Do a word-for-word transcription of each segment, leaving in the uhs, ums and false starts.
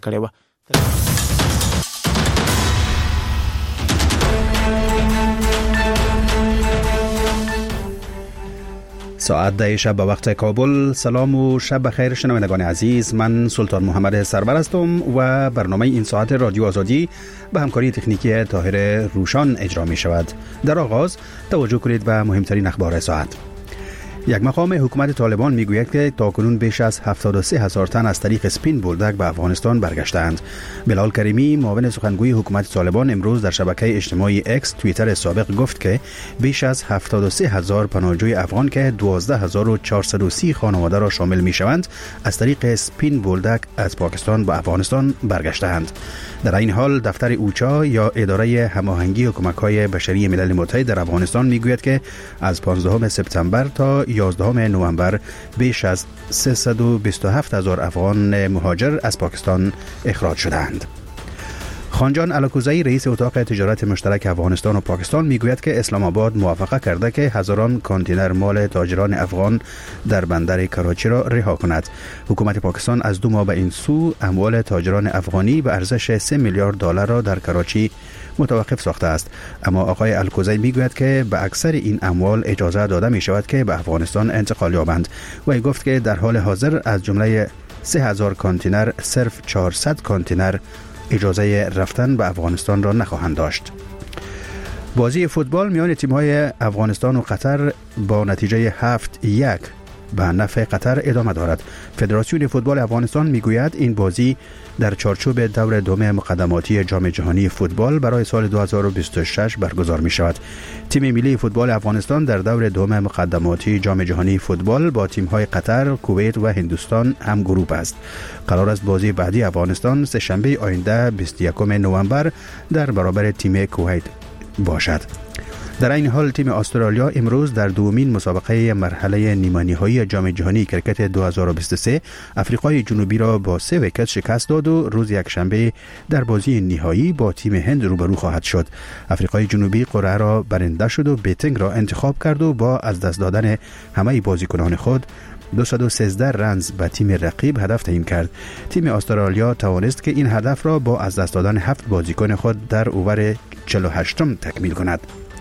کړې و. ساعت ده شب به وقت کابل. سلام و شب بخیر شنوندگان عزیز، من سلطان محمد سرور هستم و برنامه این ساعت رادیو آزادی به همکاری تکنیکی طاهر روشان اجرا می شود. در آغاز توجه کنید به مهمترین اخبار ساعت. یک مقام حکومت طالبان میگوید که تاکنون بیش از هفتاد و سه هزار تن از طریق سپین بولدک به افغانستان برگشتند. بلال کریمی معاون سخنگوی حکومت طالبان امروز در شبکه اجتماعی اکس توییتر سابق گفت که بیش از هفتاد و سه هزار پناهجوی افغان که دوازده هزار و چهارصد و سی خانواده را شامل میشوند از طریق سپین بولدک از پاکستان به افغانستان برگشتند. در این حال دفتر اوچا یا اداره هماهنگی و کمک‌های بشری ملل متحد در افغانستان میگوید که از پانزدهم سپتامبر تا یازدهم نوامبر بیش از سیصد و بیست و هفت هزار افغان مهاجر از پاکستان اخراج شدند. خانجان الاکوزایی رئیس اتاق تجارت مشترک افغانستان و پاکستان میگوید که اسلام آباد موافقه کرده که هزاران کانتینر مال تاجران افغان در بندر کراچی را رها کند. حکومت پاکستان از دو ماه به این سو اموال تاجران افغانی به ارزش سه میلیارد دلار را در کراچی متوقف ساخته است، اما آقای الکوزایی میگوید که به اکثر این اموال اجازه داده می شود که به افغانستان انتقال یابند. و ای گفت که در حال حاضر از جمله سه هزار کانتینر صرف چهارصد کانتینر اجازه رفتن به افغانستان را نخواهند داشت. بازی فوتبال میان تیم‌های افغانستان و قطر با نتیجه هفت یک به نفع قطر ادامه دارد. فدراسیون فوتبال افغانستان میگوید این بازی در چارچوب دور دوم مقدماتی جام جهانی فوتبال برای سال دو هزار و بیست و شش برگزار می شود. تیم ملی فوتبال افغانستان در دور دوم مقدماتی جام جهانی فوتبال با تیم‌های قطر، کویت و هندوستان هم گروه است. قرار است بازی بعدی افغانستان سه شنبه آینده بیست و یکم نوامبر در برابر تیم کویت باشد. در این حال تیم استرالیا امروز در دومین مسابقه مرحله نیمه نهایی جام جهانی کرکت دو هزار و بیست و سه افریقای جنوبی را با سه ویکت شکست داد و روز یکشنبه در بازی نهایی با تیم هند روبرو خواهد شد. افریقای جنوبی قرعه را برنده شد و بیتینگ را انتخاب کرد و با از دست دادن همه بازیکنان خود دویست و سیزده رنز به تیم رقیب هدف تعیین کرد. تیم استرالیا توانست که این هدف را با از دست دادن هفت بازیکن خود در اوور چهل و هشتم تکمیل کند.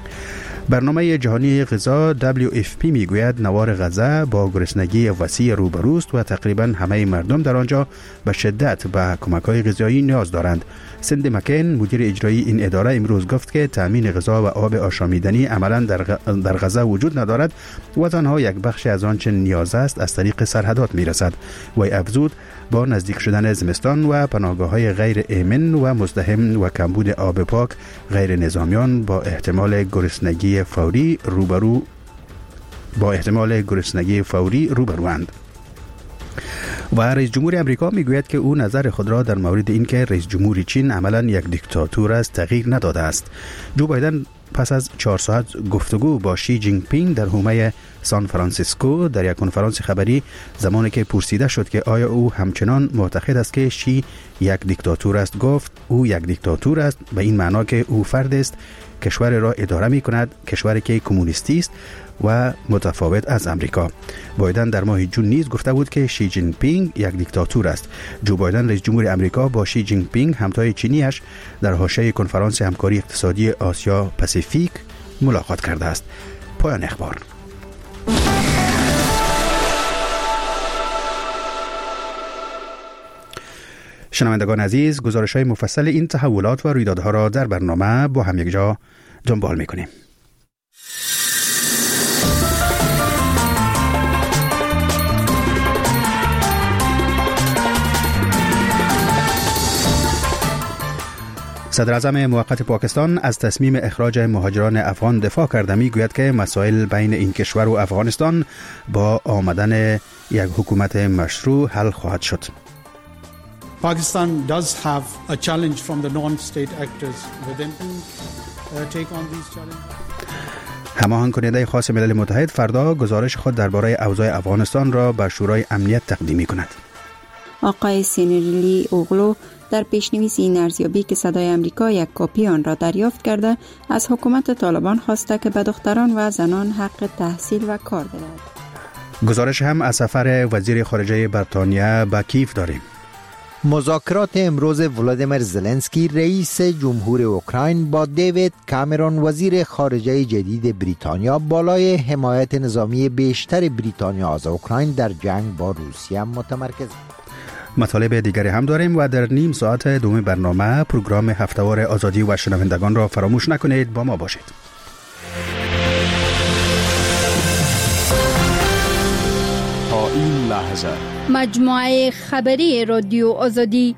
برنامه جهانی غذا دبلیو اف پی میگوید نوار غزه با گرسنگی وسیع روبروست و تقریبا همه مردم در آنجا به شدت به کمک‌های غذایی نیاز دارند. سندی مکین مدیر اجرایی این اداره امروز گفت که تامین غذا و آب آشامیدنی عملاً در در غزه وجود ندارد و تنها یک بخش از آنچه نیاز است از طریق سرحدات میرسد. و افزود با نزدیک شدن زمستان و پناهگاه‌های غیر ایمن و مزدحم و کمبود آب پاک، غیر نظامیان با احتمال گرسنگی فوری روبرو با احتمال گرسنگی فوری روبروند. و رئیس جمهور امریکا میگوید که او نظر خود را در مورد اینکه رئیس جمهور چین عملاً یک دیکتاتور است تغییر نداده است. جو بایدن پس از چهار ساعت گفتگو با شی جینگ پینگ در حومه سان فرانسیسکو در یک کنفرانس خبری، زمانی که پرسیده شد که آیا او همچنان معتقد است که شی یک دیکتاتور است، گفت او یک دیکتاتور است به این معنا که او فرد است کشور را اداره می کند، کشوری که کمونیستی است و متفاوت از امریکا. بایدن در ماه جون نیز گفته بود که شی جین پینگ یک دیکتاتور است. جو بایدن رئیس جمهور امریکا با شی جین پینگ همتای چینیش در حاشیه کنفرانس همکاری اقتصادی آسیا پاسیفیک ملاقات کرده است. پایان اخبار. شنوندگان عزیز، گزارش‌های مفصل این تحولات و رویدادها را در برنامه با هم یک جا دنبال می‌کنیم. صدر اعظم موقت پاکستان از تصمیم اخراج مهاجران افغان دفاع کرده. میگوید که مسائل بین این کشور و افغانستان با آمدن یک حکومت مشروع حل خواهد شد. Pakistan does have a challenge from the non-state actors within to uh, take on these challenges. هماهنگ کننده خاص ملل متحد فردا گزارش خود درباره اوضاع افغانستان را به شورای امنیت تقدیم می‌کند. آقای سینریلی اوغلو در پیشنویس این ارزیابی که صدای امریکا یک کپی آن را دریافت کرده، از حکومت طالبان خواسته که به دختران و زنان حق تحصیل و کار بدهد. گزارش هم از سفر وزیر خارجه بریتانیا به کیف داریم. مذاکرات امروز ولادیمیر زلنسکی رئیس جمهور اوکراین با دیوید کامرون وزیر خارجه جدید بریتانیا بالای حمایت نظامی بیشتر بریتانیا از اوکراین در جنگ با روسیه متمرکز. مطالب دیگری هم داریم و در نیم ساعت دوم برنامه پروگرام هفته‌وار آزادی و شنوندگان را فراموش نکنید، با ما باشید. تا این لحظه مجموعه خبری رادیو آزادی.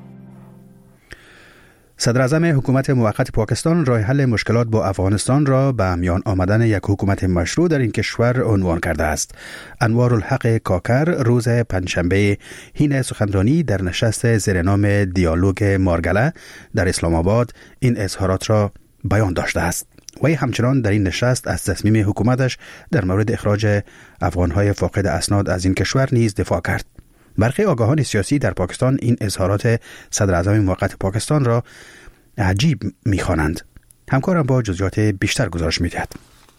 صدر اعظم حکومت موقت پاکستان راه حل مشکلات با افغانستان را به میان آمدن یک حکومت مشروع در این کشور عنوان کرده است. انوارالحق کاکر روز پنجشنبه حین سخنرانی در نشست زیر نام دیالوگ مارگله در اسلام آباد این اظهارات را بیان داشته است. وی همچنان در این نشست از تصمیم حکومتش در مورد اخراج افغانهای فاقد اسناد از این کشور نیز دفاع کرد. برخی آگاهان سیاسی در پاکستان این اظهارات صدر اعظم موقت پاکستان را عجیب می‌خوانند. همکارم با جزئیات بیشتر گزارش می‌دهد.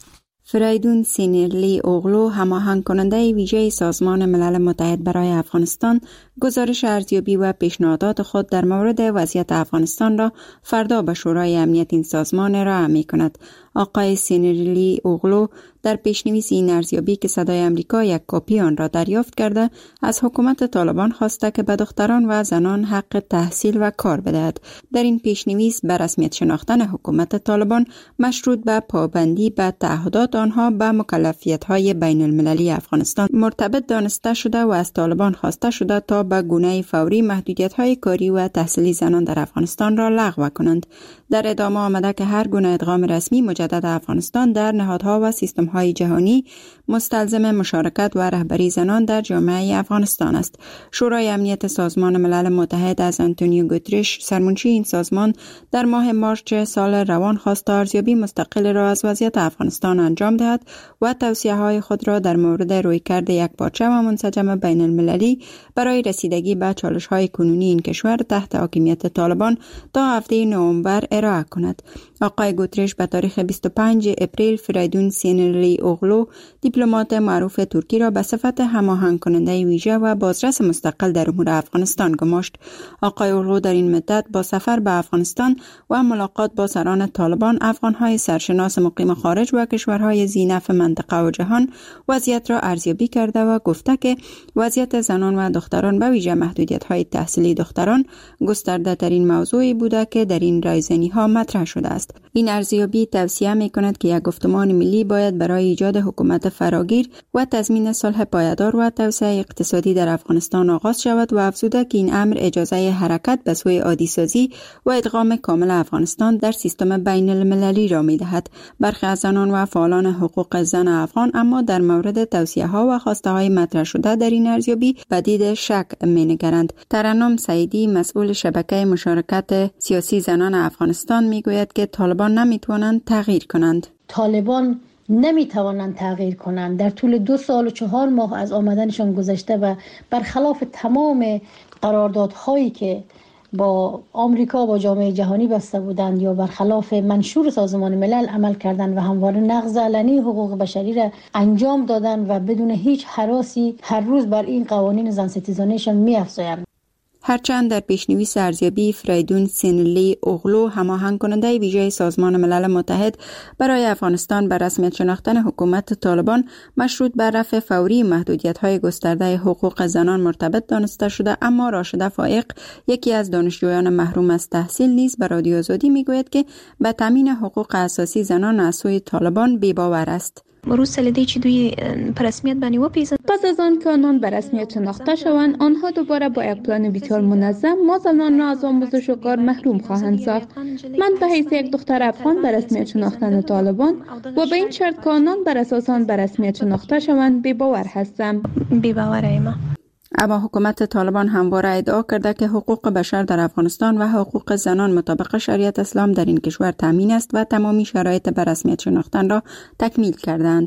فریدون سینیرلی اوغلو، هماهنگ کننده ویژه سازمان ملل متحد برای افغانستان، گزارش ارزیابی و پیشنهادات خود در مورد وضعیت افغانستان را فردا به شورای امنیت این سازمان ارائه می‌کند. آقای سینیرلی اوغلو در پیشنویس این ارزیابی که صدای امریکا یک کپی آن را دریافت کرده، از حکومت طالبان خواسته که به دختران و زنان حق تحصیل و کار بدهد. در این پیشنویس به رسمیت شناختن حکومت طالبان مشروط به پابندی به تعهدات آنها به مکلفیت‌های بین المللی افغانستان مرتبط دانسته شده و از طالبان خواسته شده تا به گونه فوری محدودیت‌های کاری و تحصیلی زنان در افغانستان را لغو کنند. در ادامه آمده که هر گونه ادغام رسمی مجدد افغانستان در نهادها و سیستم‌های جهانی مستلزم مشارکت و رهبری زنان در جامعه افغانستان است. شورای امنیت سازمان ملل متحد از آنتونیو گوترش، سرمنشی این سازمان، در ماه مارچ سال روان خواست ارزیابی مستقل را از وضعیت افغانستان انجام دهد و توصیه‌های خود را در مورد رویکرد یکپارچه و منسجم بین المللی برای رسیدگی به چالش‌های کنونی این کشور تحت حاکمیت طالبان تا هفته نوامبر ارائه کند. آقای گوترش به تاریخ بیست و پنجم اپریل فریدون سینیرلی اوغلو، دیپلمات معروف ترکی را به صفت هماهنگ کننده ویژه و بازرس مستقل در امور افغانستان گماشت. آقای اوغلو در این مدت با سفر به افغانستان و ملاقات با سران طالبان، افغانهای سرشناس مقیم خارج و کشورهای ذی‌نفع منطقه و جهان وضعیت را ارزیابی کرده و گفته که وضعیت زنان و دختران به ویژه محدودیت‌های تحصیلی دختران گسترده ترین موضوعی بوده که در این رایزنی‌ها مطرح شده است. این ارزیابی توصیه می‌کند که یک گفتمان ملی باید برای ایجاد حکومت فراگیر و تضمین صلح پایدار و توسعه اقتصادی در افغانستان آغاز شود و افزوده که این امر اجازه حرکت به سوی عادی‌سازی و ادغام کامل افغانستان در سیستم بین المللی را می‌دهد. برخی از زنان و فعالان حقوق زن افغان اما در مورد توصیه‌ها و خواسته‌های مطرح شده در این ارزیابی به دید شک می‌نگرند. ترنم سعیدی، مسئول شبکه مشارکت سیاسی زنان افغانستان، می‌گوید که طالبان نمی‌توانند تغییر کنند. طالبان نمی‌توانند تغییر کنند. در طول دو سال و چهار ماه از آمدنشان گذشته و برخلاف تمام قراردادهایی که با آمریکا با جامعه جهانی بسته بودند یا برخلاف منشور سازمان ملل عمل کردند و همواره نقض علنی حقوق بشری را انجام دادند و بدون هیچ هراسی هر روز بر این قوانین زن ستیزانه‌شان می‌افزایند. هرچند در پیشنویس ارزیابی فریدون سینیرلی اوغلو، هماهنگ کننده ویژه سازمان ملل متحد برای افغانستان، بر رسمیت شناختن حکومت طالبان مشروط بر رفع فوری محدودیت‌های گسترده حقوق زنان مرتبط دانسته شده، اما راشده فائق، یکی از دانشجویان محروم از تحصیل، نیز به رادیو آزادی میگوید که به تامین حقوق اساسی زنان از سوی طالبان بی‌باور است. روز لیدی چې دوی پر رسمیت باندې وپیژني. پس از آن که آنان به رسمیت شناخته شوند، آنها دوباره با یک پلان بسیار منظم ما زنان را از آموزش و کار محروم خواهند ساخت. من به حیث یک دختر افغان به رسمیت شناختن طالبان و به این شرط که آنان بر اساس آن به رسمیت شناخته شوند بی‌باور هستم. بی‌باورم. اما حکومت طالبان همواره ادعا کرده که حقوق بشر در افغانستان و حقوق زنان مطابق شریعت اسلام در این کشور تامین است و تمامی شرایط به رسمیت شناختن را تکمیل کردند.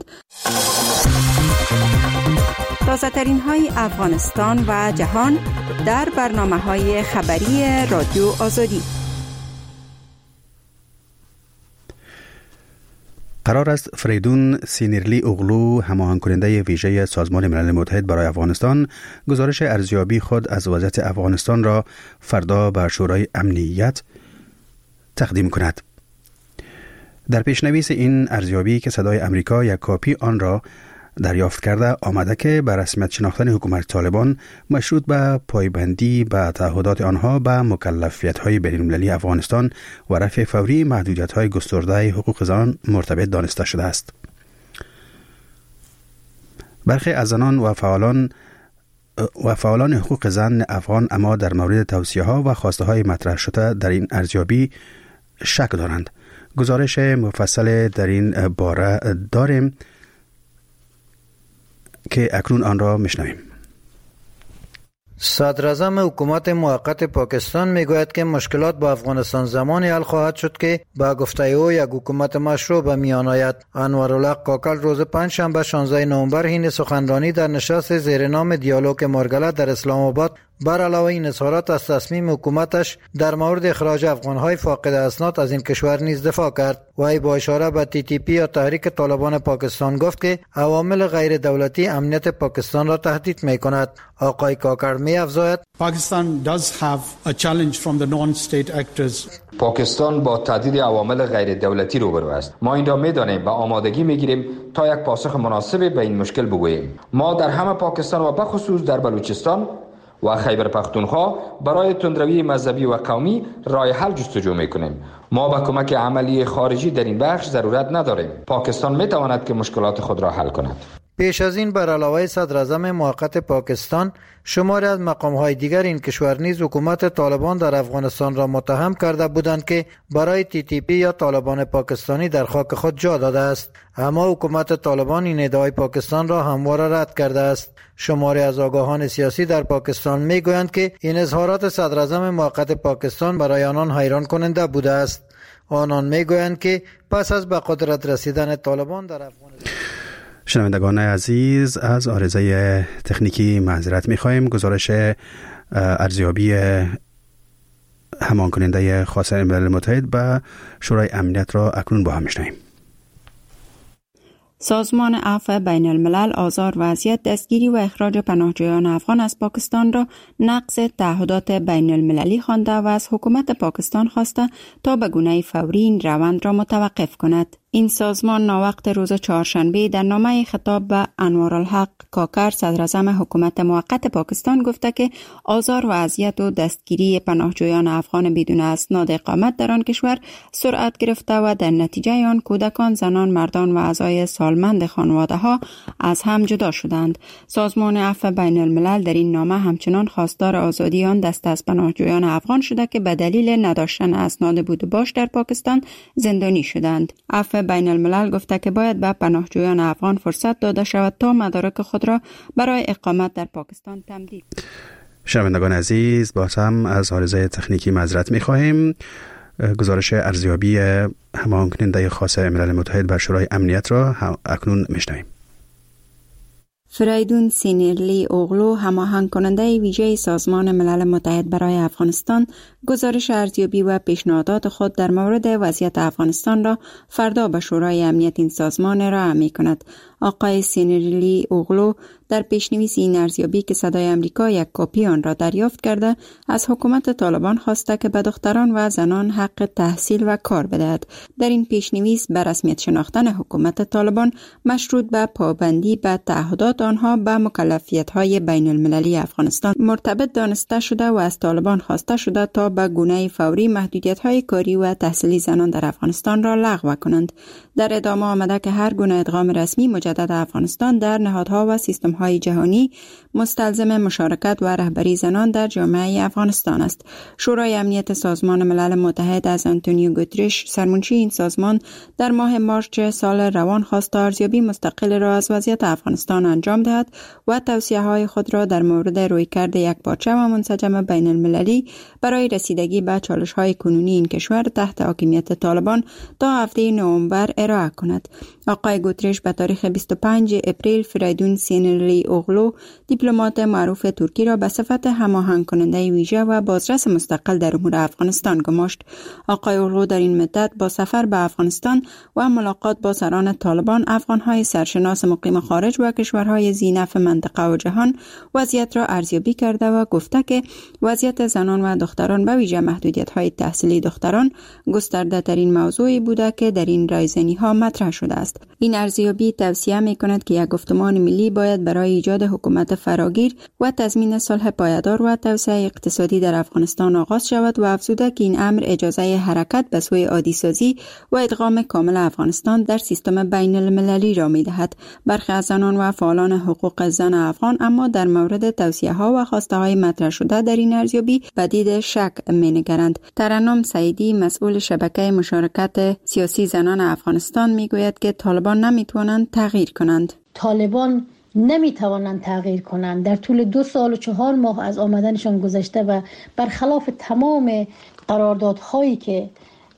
تازه ترین های افغانستان و جهان در برنامه های خبری رادیو آزادی. قرار است فریدون سینیرلی اوغلو، هماهنگ کننده ویژه سازمان ملل متحد برای افغانستان، گزارش ارزیابی خود از وضعیت افغانستان را فردا به شورای امنیت تقدیم کند. در پیشنویس این ارزیابی که صدای امریکا یک کاپی آن را دریافت کرده آمده که به رسمیت شناختن حکومت طالبان مشروط به پایبندی به تعهدات آنها به مکلفیت‌های بین‌المللی افغانستان و رفع فوری محدودیت‌های گسترده حقوق زنان مرتبط دانسته شده است. برخی از زنان و فعالان و فعالان حقوق زن افغان اما در مورد توصیه‌ها و خواسته‌های مطرح شده در این ارزیابی شک دارند. گزارش مفصل در این باره داریم که اکنون آن را میشنویم. صدراعظم حکومت موقت پاکستان میگوید که مشکلات با افغانستان زمانی حل خواهد شد که با گفته او یک حکومت مشروع به میان آید. انوارالحق کاکل روز پنجشنبه شانزده نوامبر حین سخنرانی در نشست زیر نام دیالوگ مارگله در اسلام آباد بر علاوه این اظهارات از تصمیم حکومتش در مورد اخراج افغانهای فاقد اسناد از این کشور نیز دفاع کرد. وی با اشاره به تی تی پی یا تحریک طالبان پاکستان گفت که عوامل غیر دولتی امنیت پاکستان را تهدید می کند. آقای کاکر می افزاید Pakistan does have a challenge from the non-state actors. پاکستان با تهدید عوامل غیر دولتی روبرو است. ما این را می‌دانیم و آمادگی می‌گیریم تا یک پاسخ مناسب به این مشکل بگوییم. ما در همه پاکستان و بخصوص در بلوچستان و خیبر پختونخوا برای تندروی مذهبی و قومی راه حل جستجو می‌کنیم. ما به کمک عملی خارجی در این بخش ضرورت نداریم. پاکستان می‌تواند که مشکلات خود را حل کند. پیش از این بر علاوه صدراعظم موقت پاکستان شماری از مقام‌های دیگر این کشور نیز حکومت طالبان در افغانستان را متهم کرده بودند که برای تی تی پی یا طالبان پاکستانی در خاک خود جا داده است. اما حکومت طالبان این ادعای پاکستان را همواره رد کرده است. شماری از آگاهان سیاسی در پاکستان میگویند که این اظهارات صدراعظم موقت پاکستان برای آنان حیران کننده بوده است. آنان میگویند که پس از به قدرت رسیدن طالبان در افغانستان. شنوندگان عزیز، از عارضه تکنیکی معذرت می‌خواهیم. گزارش ارزیابی همان کننده خاص ملل متحد به شورای امنیت را اکنون با هم می‌شنویم. سازمان عفو بین الملل آزار و اذیت، دستگیری و اخراج پناهجویان افغان از پاکستان را نقض تعهدات بین المللی خوانده و از حکومت پاکستان خواسته تا به گونه فوری این روند را متوقف کند. این سازمان ناوقت روز چهارشنبه در نامه خطاب به انوارالحق کاکر، صدراعظم حکومت موقت پاکستان، گفته که آزار و اذیت و دستگیری پناهجویان افغان بدون اسناد اقامت در آن کشور سرعت گرفته و در نتیجه آن کودکان، زنان، مردان و اعضای سالمند خانواده ها از هم جدا شدند. سازمان عفو بین الملل در این نامه همچنان خواستار آزادی آن دسته از پناهجویان افغان شده که به دلیل نداشتن اسناد بود و باش در پاکستان زندانی شدند. عفو بین الملل گفته که باید به پناهجویان افغان فرصت داده شود تا مدارک خود را برای اقامت در پاکستان تمدید. شنوندگان عزیز، باز هم از عارضه تکنیکی معذرت می‌خواهیم. گزارش ارزیابی هماهنگ کننده خاص ملل متحد بر شورای امنیت را اکنون میشنویم. فریدون سینیرلی اوغلو، هماهنگ کننده ویژه سازمان ملل متحد برای افغانستان، گزارش ارزیابی و پیشنهادات خود در مورد وضعیت افغانستان را فردا به شورای امنیت این سازمان ارائه می‌کند. آقای سینیرلی اوغلو در پیشنویس این ارزیابی که صدای امریکا یک کپی آن را دریافت کرده از حکومت طالبان خواسته که به دختران و زنان حق تحصیل و کار بدهد. در این پیشنویس به رسمیت شناختن حکومت طالبان مشروط به پابندی به تعهدات آنها به مکلفیت‌های بین المللی افغانستان مرتبط دانسته شده و از طالبان خواسته شده تا به گونه فوری محدودیت‌های کاری و تحصیلی زنان در افغانستان را لغو کنند. در ادامه آمده که هر گونه ادغام رسمی مجدد افغانستان در نهادها و سیستم‌های جهانی مستلزم مشارکت و رهبری زنان در جامعه افغانستان است. شورای امنیت سازمان ملل متحد از آنتونیو گوترش، سرمنشی این سازمان، در ماه مارچ سال روان خواست ارزیابی مستقل را از وضعیت افغانستان انجام دهد و توصیه‌های خود را در مورد رویکرد یکپارچه و منسجم بین المللی برای رسیدگی به چالش‌های کنونی این کشور تحت حاکمیت طالبان تا هفته نوامبر ارائه کند. آقای گوترش به تاریخ بیست و پنجم اپریل فریدون سینرلی اوغلو دیپلمات معروف ترکی را به صفت هماهنگ کننده ویژه و بازرس مستقل در امور افغانستان گماشت. آقای اوغلو در این مدت با سفر به افغانستان و ملاقات با سران طالبان، افغانهای سرشناس مقیم خارج و کشورهای ذی‌نفع منطقه و جهان وضعیت را ارزیابی کرده و گفته که وضعیت زنان و دختران به ویژه محدودیت‌های تحصیلی دختران گسترده ترین موضوعی بوده که در این رایزنی‌ها مطرح شده است. این ارزیابی توصیه می‌کند که یک گفتمان ملی باید برای ایجاد حکومت فراگیر و تضمین صلح پایدار و توسعه اقتصادی در افغانستان آغاز شود و افزوده که این امر اجازه حرکت به سوی عادی‌سازی و ادغام کامل افغانستان در سیستم بین المللی را می‌دهد. برخی از زنان و فعالان حقوق زن افغان اما در مورد توصیه‌ها و خواسته‌های مطرح شده در این ارزیابی به دید شک می‌نگرند. ترنم سعیدی مسئول شبکه مشارکت سیاسی زنان افغانستان میگوید که طالبان نمیتوانند تغییر کنند. طالبان نمیتوانند تغییر کنند. در طول دو سال و چهار ماه از آمدنشان گذشته و برخلاف تمام قراردادهایی که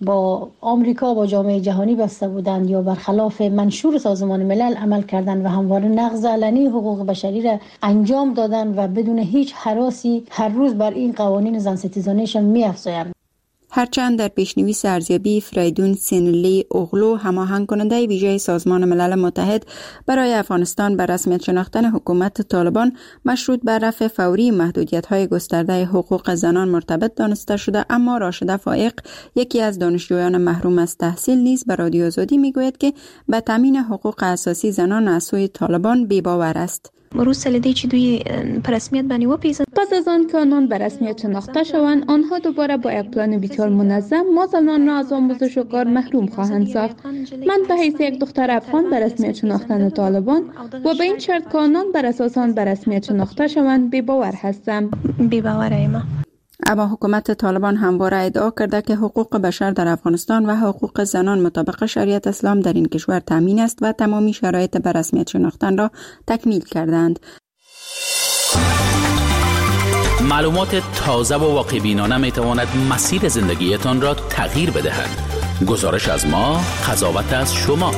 با آمریکا با جامعه جهانی بسته بودند یا برخلاف منشور سازمان ملل عمل کردند و همواره نقض علنی حقوق بشری را انجام دادند و بدون هیچ هراسی هر روز بر این قوانین زن ستیزانه‌شان می‌افزایند. هرچند در پیشنویس ارزیابی فریدون سینرلی اوغلو هماهنگ کننده ویژه سازمان ملل متحد برای افغانستان به رسمیت شناختن حکومت طالبان مشروط بر رفع فوری محدودیت‌های گسترده حقوق زنان مرتبط دانسته شده، اما راشده فائق یکی از دانشجویان محروم از تحصیل نیز به رادیو آزادی میگوید که به تامین حقوق اساسی زنان از سوی طالبان بی‌باور است. روز سلیده چی دوی پر رسمیت بانی و پیزن. پس از آن که آنان به رسمیت شناخته شوند، آنها دوباره با یک پلان بسیار منظم ما زنان را از آموزش و کار محروم خواهند ساخت. من به حیث یک دختر افغان به رسمیت شناختن طالبان و به این شرط که آنان بر اساس آن به رسمیت شناخته شوند بی‌باور هستم. بی‌باور ایما. اما حکومت طالبان همواره ادعا کرده که حقوق بشر در افغانستان و حقوق زنان مطابق شریعت اسلام در این کشور تامین است و تمامی شرایط بر رسمیت شناختن را تکمیل کردند. معلومات تازه و واقع بینانه می تواند مسیر زندگیتان را تغییر بدهد. گزارش از ما، قضاوت از شما.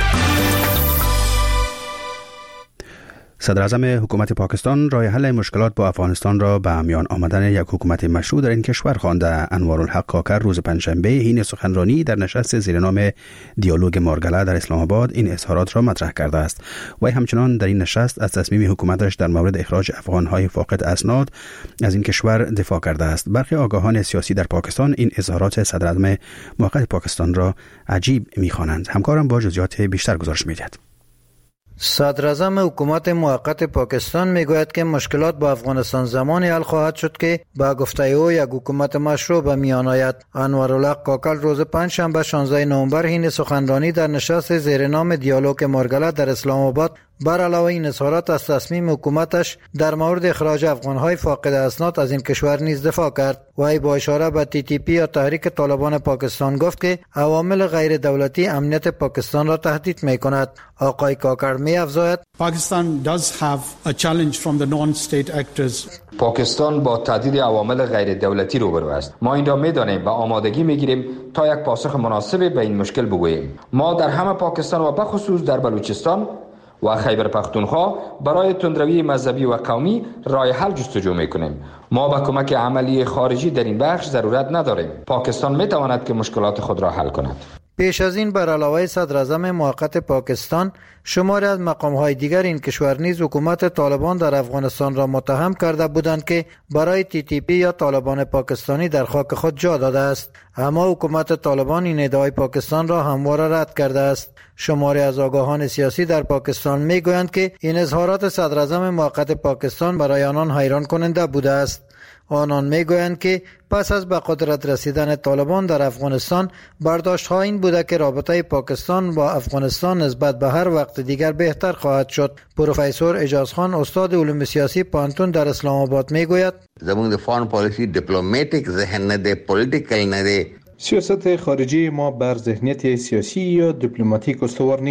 صدر اعظم حکومت پاکستان راه حل مشکلات با افغانستان را به میان آمدن یک حکومت مشروع در این کشور خوانده. انوارالحق کاکر روز پنجشنبه حین سخنرانی در نشست زیر نام دیالوگ مارگله در اسلام آباد این اظهارات را مطرح کرده است. وی همچنان در این نشست از تصمیم حکومتش در مورد اخراج افغانهای فاقد اسناد از این کشور دفاع کرده است. برخی آگاهان سیاسی در پاکستان این اظهارات صدر اعظم موقت پاکستان را عجیب می‌خوانند. همکارم با جزئیات بیشتر گزارش می‌دهد. صدر اعظم حکومت موقت پاکستان میگوید که مشکلات با افغانستان زمانی حل خواهد شد که با گفته او یک حکومت مشروع به میان آید. انوارالحق کاکل روز پنجشنبه شانزده نوامبر حین سخنرانی در نشست زیر نام دیالوگ مارگله در اسلام آباد بر علاوه این اظهارات از تصمیم حکومتش در مورد اخراج افغانهای فاقد اسناد از این کشور نیز دفاع کرد. وی با اشاره به تی تی پی یا تحریک طالبان پاکستان گفت که عوامل غیر دولتی امنیت پاکستان را تهدید می کند. آقای کاکر می افزاید Pakistan does have a challenge from the non-state actors. پاکستان با تعدید عوامل غیر دولتی روبرو است. ما این را می‌دانیم و آمادگی می‌گیریم تا یک پاسخ مناسب به این مشکل بگوییم. ما در همه پاکستان و به خصوص در بلوچستان و خیبر پختونخوا برای تندروی مذهبی و قومی راه حل جستجو می‌کنیم. ما به کمک عملی خارجی در این بخش ضرورت نداریم. پاکستان می‌تواند که مشکلات خود را حل کند. پیش از این بر علاوه صدر اعظم موقت پاکستان شماری از مقام‌های دیگر این کشور نیز حکومت طالبان در افغانستان را متهم کرده بودند که برای تی تی پی یا طالبان پاکستانی در خاک خود جا داده است. اما حکومت طالبان این ادعای پاکستان را همواره رد کرده است. شماری از آگاهان سیاسی در پاکستان میگویند که این اظهارات صدر اعظم موقت پاکستان برای آنان حیران کننده بوده است. آنان میگویند که پس از به قدرت رسیدن طالبان در افغانستان برداشت‌ها این بوده که رابطه پاکستان با افغانستان نسبت به هر وقت دیگر بهتر خواهد شد. پروفسور اجاز خان استاد علوم سیاسی پانتون در اسلام آباد میگوید زمون د فارن پالیسی دیپلماتیک ذهن نه دی پولیټیکل نه دی. سیاست خارجی ما بر ذهنیت سیاسی یا دیپلماتیک استوار نیست.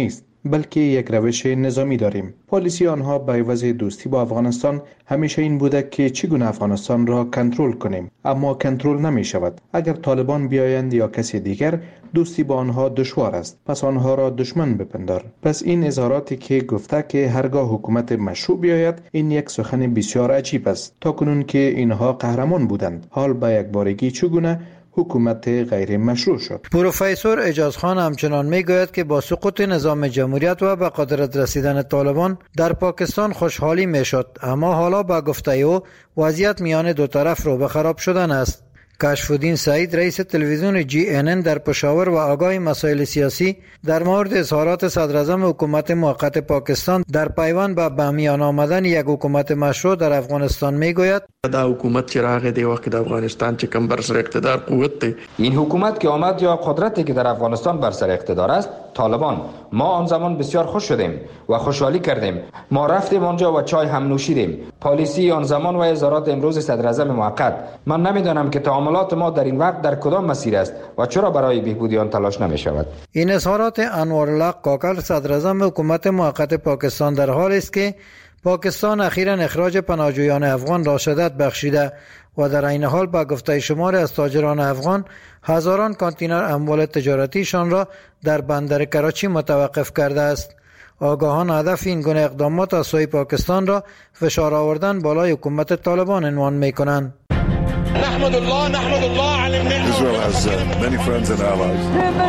بلکه یک روش نظامی داریم. پالیسی آنها به عوض دوستی با افغانستان همیشه این بوده که چگونه افغانستان را کنترل کنیم، اما کنترل نمی شود. اگر طالبان بیایند یا کسی دیگر، دوستی با آنها دشوار است، پس آنها را دشمن بپندار. پس این اظهاراتی که گفته که هرگاه حکومت مشروع بیاید، این یک سخن بسیار عجیب است. تا کنون که اینها قهرمان بودند، حال به یک بارگی چگونه حکومت غیر مشروع شد. پروفسور اجاز خان همچنان میگوید که با سقوط نظام جمهوریت و به قدرت رسیدن طالبان در پاکستان خوشحالی میشد، اما حالا با گفته او وضعیت میان دو طرف رو به خراب شدن است. کشف‌الدین سعید رئیس تلویزیون جی ان ان در پشاور و آگاه مسائل سیاسی در مورد اظهارات صدراعظم حکومت موقت پاکستان در پیوند به بهمیان آمدن یک حکومت مشروع در افغانستان میگوید دا حکومت چې راغی دی وخت د افغانستان چې کوم بر سر اقتدار قوت دی، این حکومت که آمد یا قدرتی که در افغانستان بر سر اقتدار است طالبان، ما آن زمان بسیار خوش شدیم و خوشحالی کردیم. ما رفتیم آنجا و چای هم نوشیدیم. پالیسی آن زمان و اظهارات امروز صدراعظم موقت، من نمیدانم که تعاملات ما در این وقت در کدام مسیر است و چرا برای بهبودی آن تلاش نمی شود. این اظهارات انوارالله کاکل صدراعظم حکومت موقت پاکستان در حال است که پاکستان اخیراً اخراج پناهجویان افغان را شدت بخشیده و در این حال با گفته شمار از تاجران افغان هزاران کانتینر اموال تجارتیشان را در بندر کراچی متوقف کرده است. آگاهان هدف این گونه اقدامات از سوی پاکستان را فشار آوردن بالای حکومت طالبان عنوان می‌کنند. نحمد الله نحمد الله علی النعمة. Israel has uh, many friends and allies.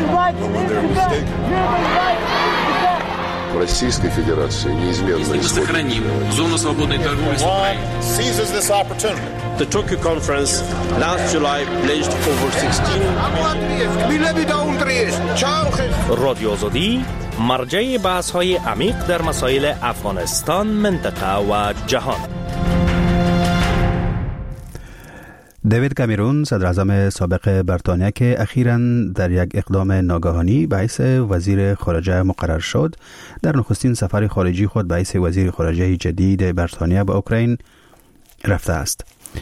Российской Федерации неизменно сохраним зону свободной торговли с Украиной. Seizes this opportunity. The Tokyo conference last July pledged over sixteen رادیو آزادی مرجع بحث‌های عمیق در مسائل افغانستان، منطقه و جهان. دیوید کامرون صدراعظم سابق بریتانیا که اخیراً در یک اقدام ناگهانی به حیث وزیر خارجه مقرر شد، در نخستین سفر خارجی خود به حیث وزیر خارجه جدید بریتانیا به اوکراین رفته است.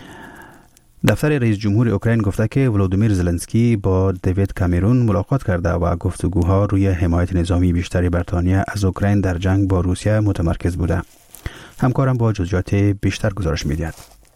دفتر رئیس جمهور اوکراین گفته که ولودیمیر زلنسکی با دیوید کامرون ملاقات کرده و گفتگوها روی حمایت نظامی بیشتر بریتانیا از اوکراین در جنگ با روسیه متمرکز بوده. همکارم با جزئیات بیشتر گزارش می‌دهد.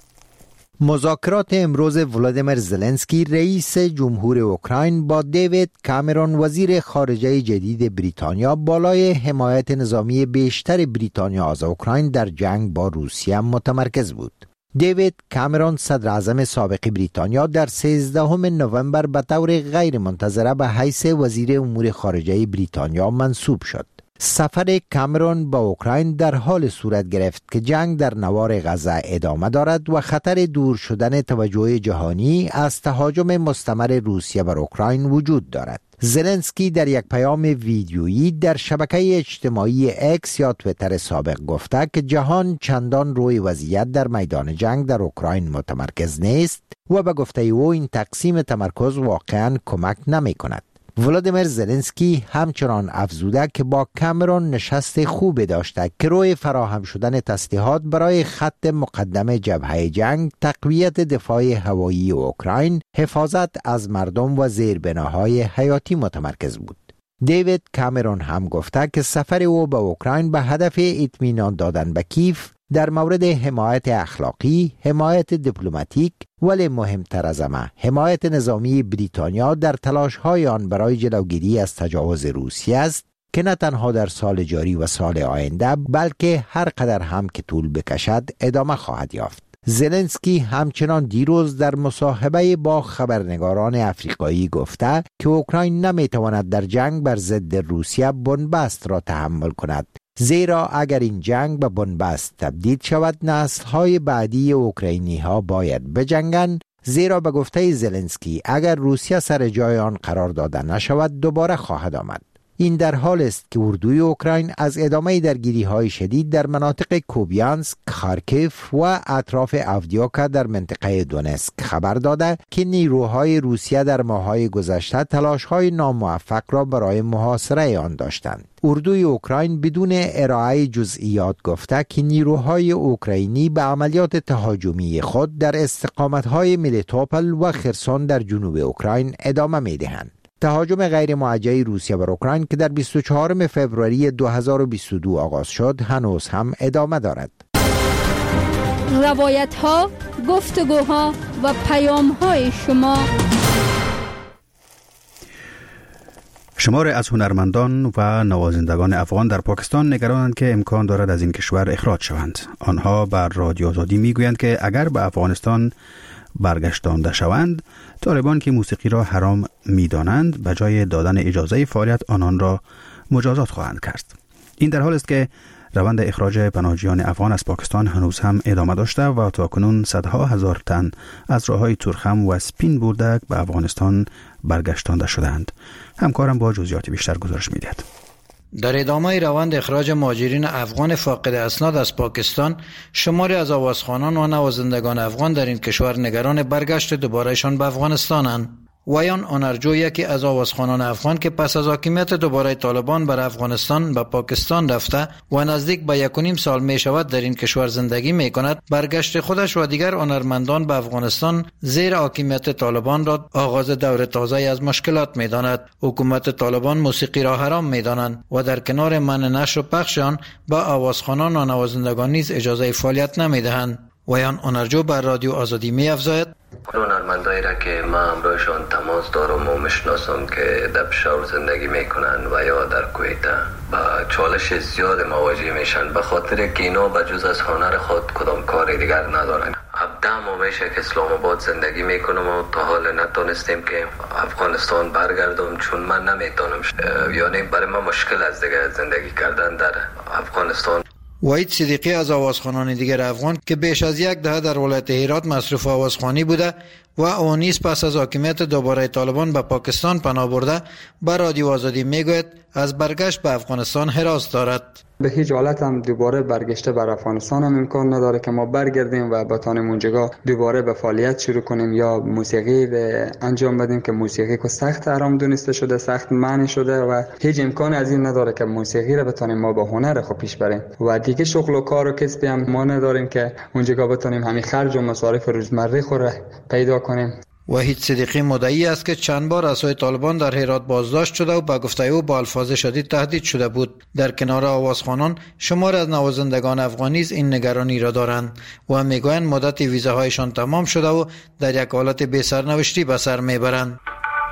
مذاکرات امروز ولادیمیر زلنسکی رئیس جمهور اوکراین با دیوید کامرون وزیر خارجه جدید بریتانیا بالای حمایت نظامی بیشتر بریتانیا از اوکراین در جنگ با روسیه متمرکز بود. دیوید کامرون صدراعظم سابق بریتانیا در سیزدهم نوامبر به طور غیر منتظره به حیث وزیر امور خارجه بریتانیا منصوب شد. سفر کامرون با اوکراین در حال صورت گرفت که جنگ در نوار غزه ادامه دارد و خطر دور شدن توجه جهانی از تهاجم مستمر روسیه بر اوکراین وجود دارد. زلنسکی در یک پیام ویدیویی در شبکه اجتماعی اکس یا تویتر سابق گفته که جهان چندان روی وضعیت در میدان جنگ در اوکراین متمرکز نیست و به گفته او این تقسیم تمرکز واقعا کمک نمی کند. ولادیمیر زلنسکی همچنان افزوده که با کامرون نشست خوبی داشته که روی فراهم شدن تسلیحات برای خط مقدم جبهه جنگ، تقویت دفاع هوایی اوکراین، حفاظت از مردم و زیربناهای حیاتی متمرکز بود. دیوید کامرون هم گفته که سفر او به اوکراین به هدف اطمینان دادن به کیف در مورد حمایت اخلاقی، حمایت دیپلماتیک، ولی مهمتر از همه حمایت نظامی بریتانیا در تلاش‌های آن برای جلوگیری از تجاوز روسیه است که نه تنها در سال جاری و سال آینده بلکه هر قدر هم که طول بکشد ادامه خواهد یافت. زلنسکی همچنان دیروز در مصاحبه با خبرنگاران افریقایی گفته که اوکراین نمیتواند در جنگ بر ضد روسیه بنبست را تحمل کند، زیرا اگر این جنگ به بنبست تبدیل شود نسل‌های بعدی اوکراینی ها باید بجنگند، زیرا به گفته زلنسکی اگر روسیه سر جای آن قرار داده نشود دوباره خواهد آمد. این در حال است که اردوی اوکراین از ادامه درگیری‌های شدید در مناطق کوبیانسک، خارکیف و اطراف آودیوکا در منطقه دونسک خبر داده که نیروهای روسیه در ماه‌های گذشته تلاش‌های ناموفق را برای محاصره آن داشتند. اردوی اوکراین بدون ارائه جزئیات گفته که نیروهای اوکراینی به عملیات تهاجمی خود در استقامت‌های ملیتوپل و خرسون در جنوب اوکراین ادامه می‌دهند. تهاجم غیر موجه روسیه بر اوکراین که در بیست و چهارم فوریه دو هزار و بیست و دو آغاز شد هنوز هم ادامه دارد. روایت ها، گفتگوها و پیام های شما. شمار از هنرمندان و نوازندگان افغان در پاکستان نگرانند که امکان دارد از این کشور اخراج شوند. آنها بر رادیو آزادی میگویند که اگر به افغانستان برگشتانده شوند، طالبان که موسیقی را حرام می‌دانند به جای دادن اجازه فعالیت آنان را مجازات خواهند کرد. این در حال است که روند اخراج پناهجویان افغان از پاکستان هنوز هم ادامه داشته و تاکنون صدها هزار تن از راه‌های تورخم و سپین بولدک به افغانستان برگشتانده شدند. همکارم با جزئیات بیشتر گزارش می‌دهد. در ادامه روند اخراج مهاجرین افغان فاقد اسناد از پاکستان، شماری از آوازخوانان و نوازندگان افغان در این کشور نگران برگشت دوبارهشان به افغانستانند. ویان آنرجو یکی از آوازخوانان افغان که پس از حاکمیت دوباره طالبان بر افغانستان به پاکستان رفته و نزدیک به یک و نیم سال می شود در این کشور زندگی می کند، برگشت خودش و دیگر هنرمندان به افغانستان زیر حاکمیت طالبان را آغاز دور تازه از مشکلات می داند. حکومت طالبان موسیقی را حرام می دانند و در کنار منع نشر و پخش آن به آوازخوانان و نوازندگان نیز اجازه فعالیت نمی دهند. ویان آنرجو بر رادیو آزادی می افزاید: هنرمندایی را که ما همراهشان تماس دارم و میشناسم که در پشاور زندگی میکنن و یا در کویت با چالش زیاد مواجه میشن، به خاطر که اینا به جز از هنر خود کدام کار دیگر ندارن. هفده ماه میشه که اسلام آباد زندگی میکنم و تا حال نتونستیم که افغانستان برگردم، چون من نمیتونم، یعنی برای من مشکل از دیگه زندگی کردن در افغانستان. وحید صدیقی از آوازخوانان دیگر افغان که بیش از یک دهه در ولایت هرات مصروف آوازخوانی بوده و او نیز پس از حاکمیت دوباره طالبان به پاکستان پناه برده، به رادیو آزادی میگوید از برگشت به افغانستان هراس دارد. به هیچ حالت هم دوباره برگشته بر افغانستان هم امکان نداره که ما برگردیم و بتانیم اونجا دوباره به فعالیت شروع کنیم یا موسیقی انجام بدیم که موسیقی که سخت حرام دونسته شده، سخت منع شده و هیچ امکان از این نداره که موسیقی رو بتانیم ما با هنر خود پیش بریم و دیگه شغل و کار و کسبی هم ما نداریم که اونجا بتانیم همین خرج و مصارف روزمره خود را پیدا کنیم. وحید صدیقی مدعی است که چند بار از سوی طالبان در هرات بازداشت شده و به گفته او با الفاظ شدید تهدید شده بود. در کنار آوازخوانان شمار از نوازندگان افغانی این نگرانی را دارند و میگویند مدت ویزاهایشان تمام شده و در یک حالت بی سرنوشتی به سر میبرند.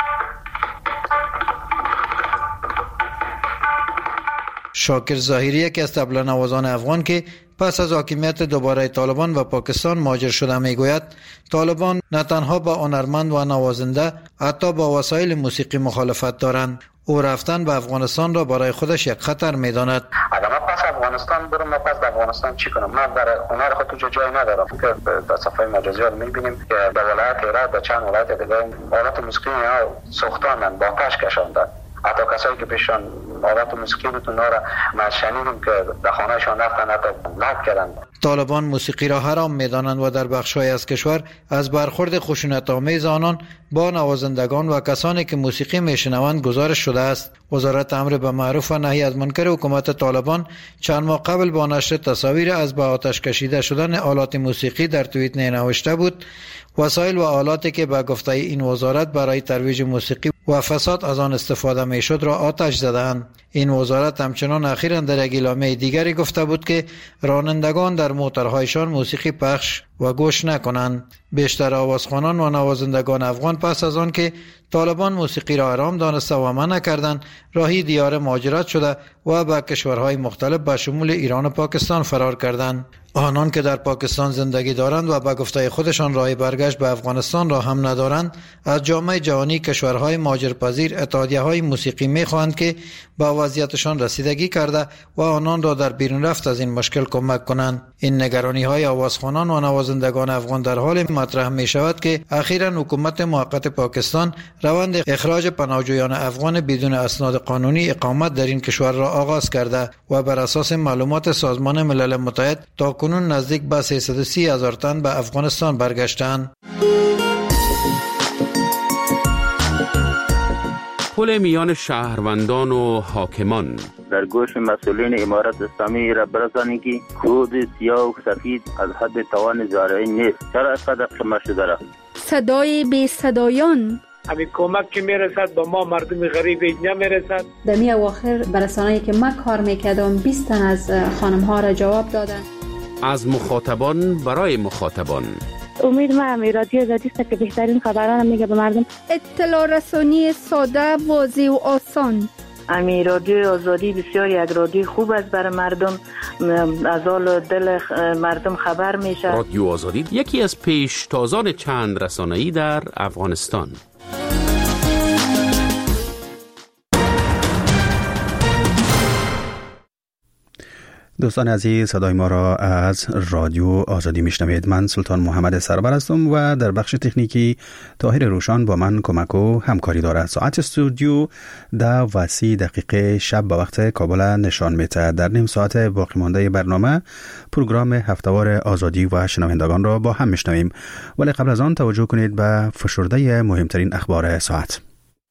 شاکر ظاهری یکی از طبل نوازان افغان که پس از حاکمیت دوباره طالبان و پاکستان مهاجر شده میگوید طالبان نه تنها با هنرمند و نوازنده، حتی با وسایل موسیقی مخالفت دارند. او رفتن به افغانستان را برای خودش یک خطر میداند. اگر من پس افغانستان برم، من پس در افغانستان چی کنم؟ من برای هنر خود تو جای ندارم که در صفحه مجازی ها میبینیم که در ولایت هرات و چند ولایت دیگه آلات موسیقی ها سوختاندن، با آتش کشاندن. حتی کسایی که پیشان آلات موسیقی بودن را ما شنیدیم که در خانهشان رفتن، حتی لعب کردن. طالبان موسیقی را حرام می‌دانند و در بخش‌های از کشور از برخورد خشونت‌آمیز آنان با نوازندگان و کسانی که موسیقی میشنوند گزارش شده است. وزارت امر به معروف و نهی از منکر حکومت طالبان چند ماه قبل با نشر تصاویر از به آتش کشیده شدن آلات موسیقی در توییت نوشته بود وسایل و آلاتی که به گفته این وزارت برای ترویج موسیقی و فساد از آن استفاده میشد را آتش زدند. این وزارت همچنان اخیراً در یک اعلامیه دیگری گفته بود که رانندگان در موتورهایشان موسیقی پخش و گوش نکنند. بیشتر آوازخوانان و نوازندگان افغان پس از آن که طالبان موسیقی را حرام دانسته و منع کردند، راهی دیار مهاجرت شده و به کشورهای مختلف به شمول ایران و پاکستان فرار کردند. آنان که در پاکستان زندگی دارند و به گفته خودشان راه برگشت به افغانستان را هم ندارند، از جامعه جهانی کشورهای مهاجرپذیر اتحادیه‌های موسیقی می‌خواهند که به وضعیتشان رسیدگی کرده و آنان را در بیرون رفت از این مشکل کمک کنند. این نگرانی‌های آوازخوانان و نوازندگان افغان در حال مطرح می‌شود که اخیراً حکومت موقت پاکستان روند اخراج پناهجویان افغان بدون اسناد قانونی اقامت در این کشور را آغاز کرده و بر اساس معلومات سازمان ملل متحد تا کنون نزدیک به سیصد و سی هزار تن به افغانستان برگشتند. پل میان شهروندان و حاکمان در گوش مسئولین امارت اسلامی را برسانید که کود سیاه و سفید از حد توان زارعین نیست. چرا قدر شما شده را؟ صدای بی صدایان همین کمک که میرسد به ما مردم غریب اینجا میرسد. در می اواخر برسانه‌ای که ما کار میکردم بیست تن از خانم ها را جواب دادن. از مخاطبان برای مخاطبان. امید ما هم رادیو آزادی است که بهترین خبران میگه به مردم. اطلاع رسانی ساده، واضح و آسان. امی رادیو آزادی بسیار یک رادیو خوب است برای مردم، از حال دل مردم خبر میشه. رادیو آزادی یکی از پیشتازان چند رسانه‌ای در افغانستان. دوستان عزیز، صدای ما را از رادیو آزادی میشنوید. من سلطان محمد سرور هستم و در بخش تکنیکی طاهر روشان با من کمک و همکاری دارد. ساعت استودیو ده و سی دقیقه شب به وقت کابل نشان میده. در نیم ساعت باقی مانده برنامه پروگرام هفتهوار آزادی و شنوندگان را با هم میشنویم، ولی قبل از آن توجه کنید به فشرده مهمترین اخبار ساعت.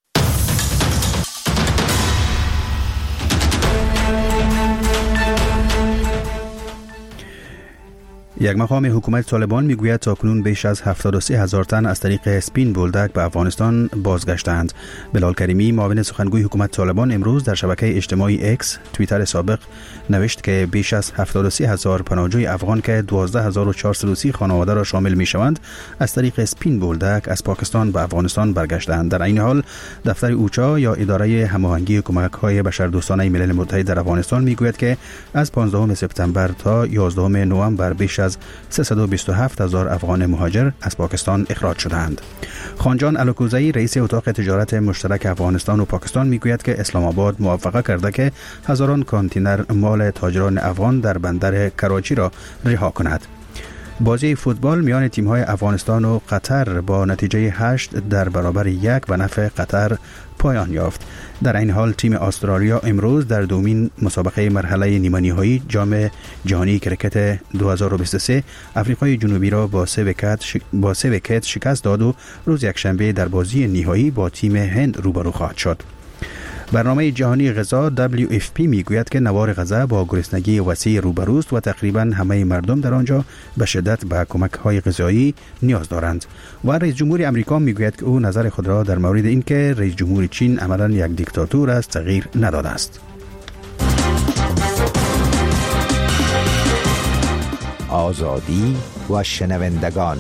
یک مقام حکومت طالبان میگوید تاکنون بیش از هفتاد و سه هزار تن از طریق سپین بولدک به افغانستان بازگشتند. بلال کریمی، معاون سخنگوی حکومت طالبان، امروز در شبکه اجتماعی اکس توییتر سابق نوشت که بیش از هفتاد و سه هزار پناهجوی افغان که دوازده هزار و چهارصد و سی خانواده را شامل میشوند از طریق سپین بولدک از پاکستان به افغانستان برگشتند. در این حال دفتر اوچا یا اداره هماهنگی کمک‌های بشردوستانه ملل متحد در افغانستان میگوید که از پانزدهم سپتامبر تا یازدهم نوامبر بیش از سیصد و بیست و هفت هزار افغان مهاجر از پاکستان اخراج شدند. خانجان الکوزئی، رئیس اتاق تجارت مشترک افغانستان و پاکستان، میگوید که اسلام آباد موافقه کرده که هزاران کانتینر مال تاجران افغان در بندر کراچی را رها کند. بازی فوتبال میان تیم‌های افغانستان و قطر با نتیجه هشت در برابر یک به نفع قطر پایان یافت. در این حال تیم استرالیا امروز در دومین مسابقه مرحله نیمه نهایی جام جهانی کرکت دو هزار و بیست و سه آفریقای جنوبی را با سه ویکت ش... با سه ویکت شکست داد و روز یکشنبه در بازی نهایی با تیم هند روبرو خواهد شد. برنامه جهانی غذا دبلیو اف پی میگوید که نوار غذا با گرسنگی وسیع روبروست و تقریبا همه مردم در آنجا به شدت به کمک‌های غذایی نیاز دارند. و رئیس جمهور آمریکا میگوید که او نظر خود را در مورد اینکه رئیس جمهور چین عملاً یک دیکتاتور است تغییر نداده است. آزادی و شنوندگان.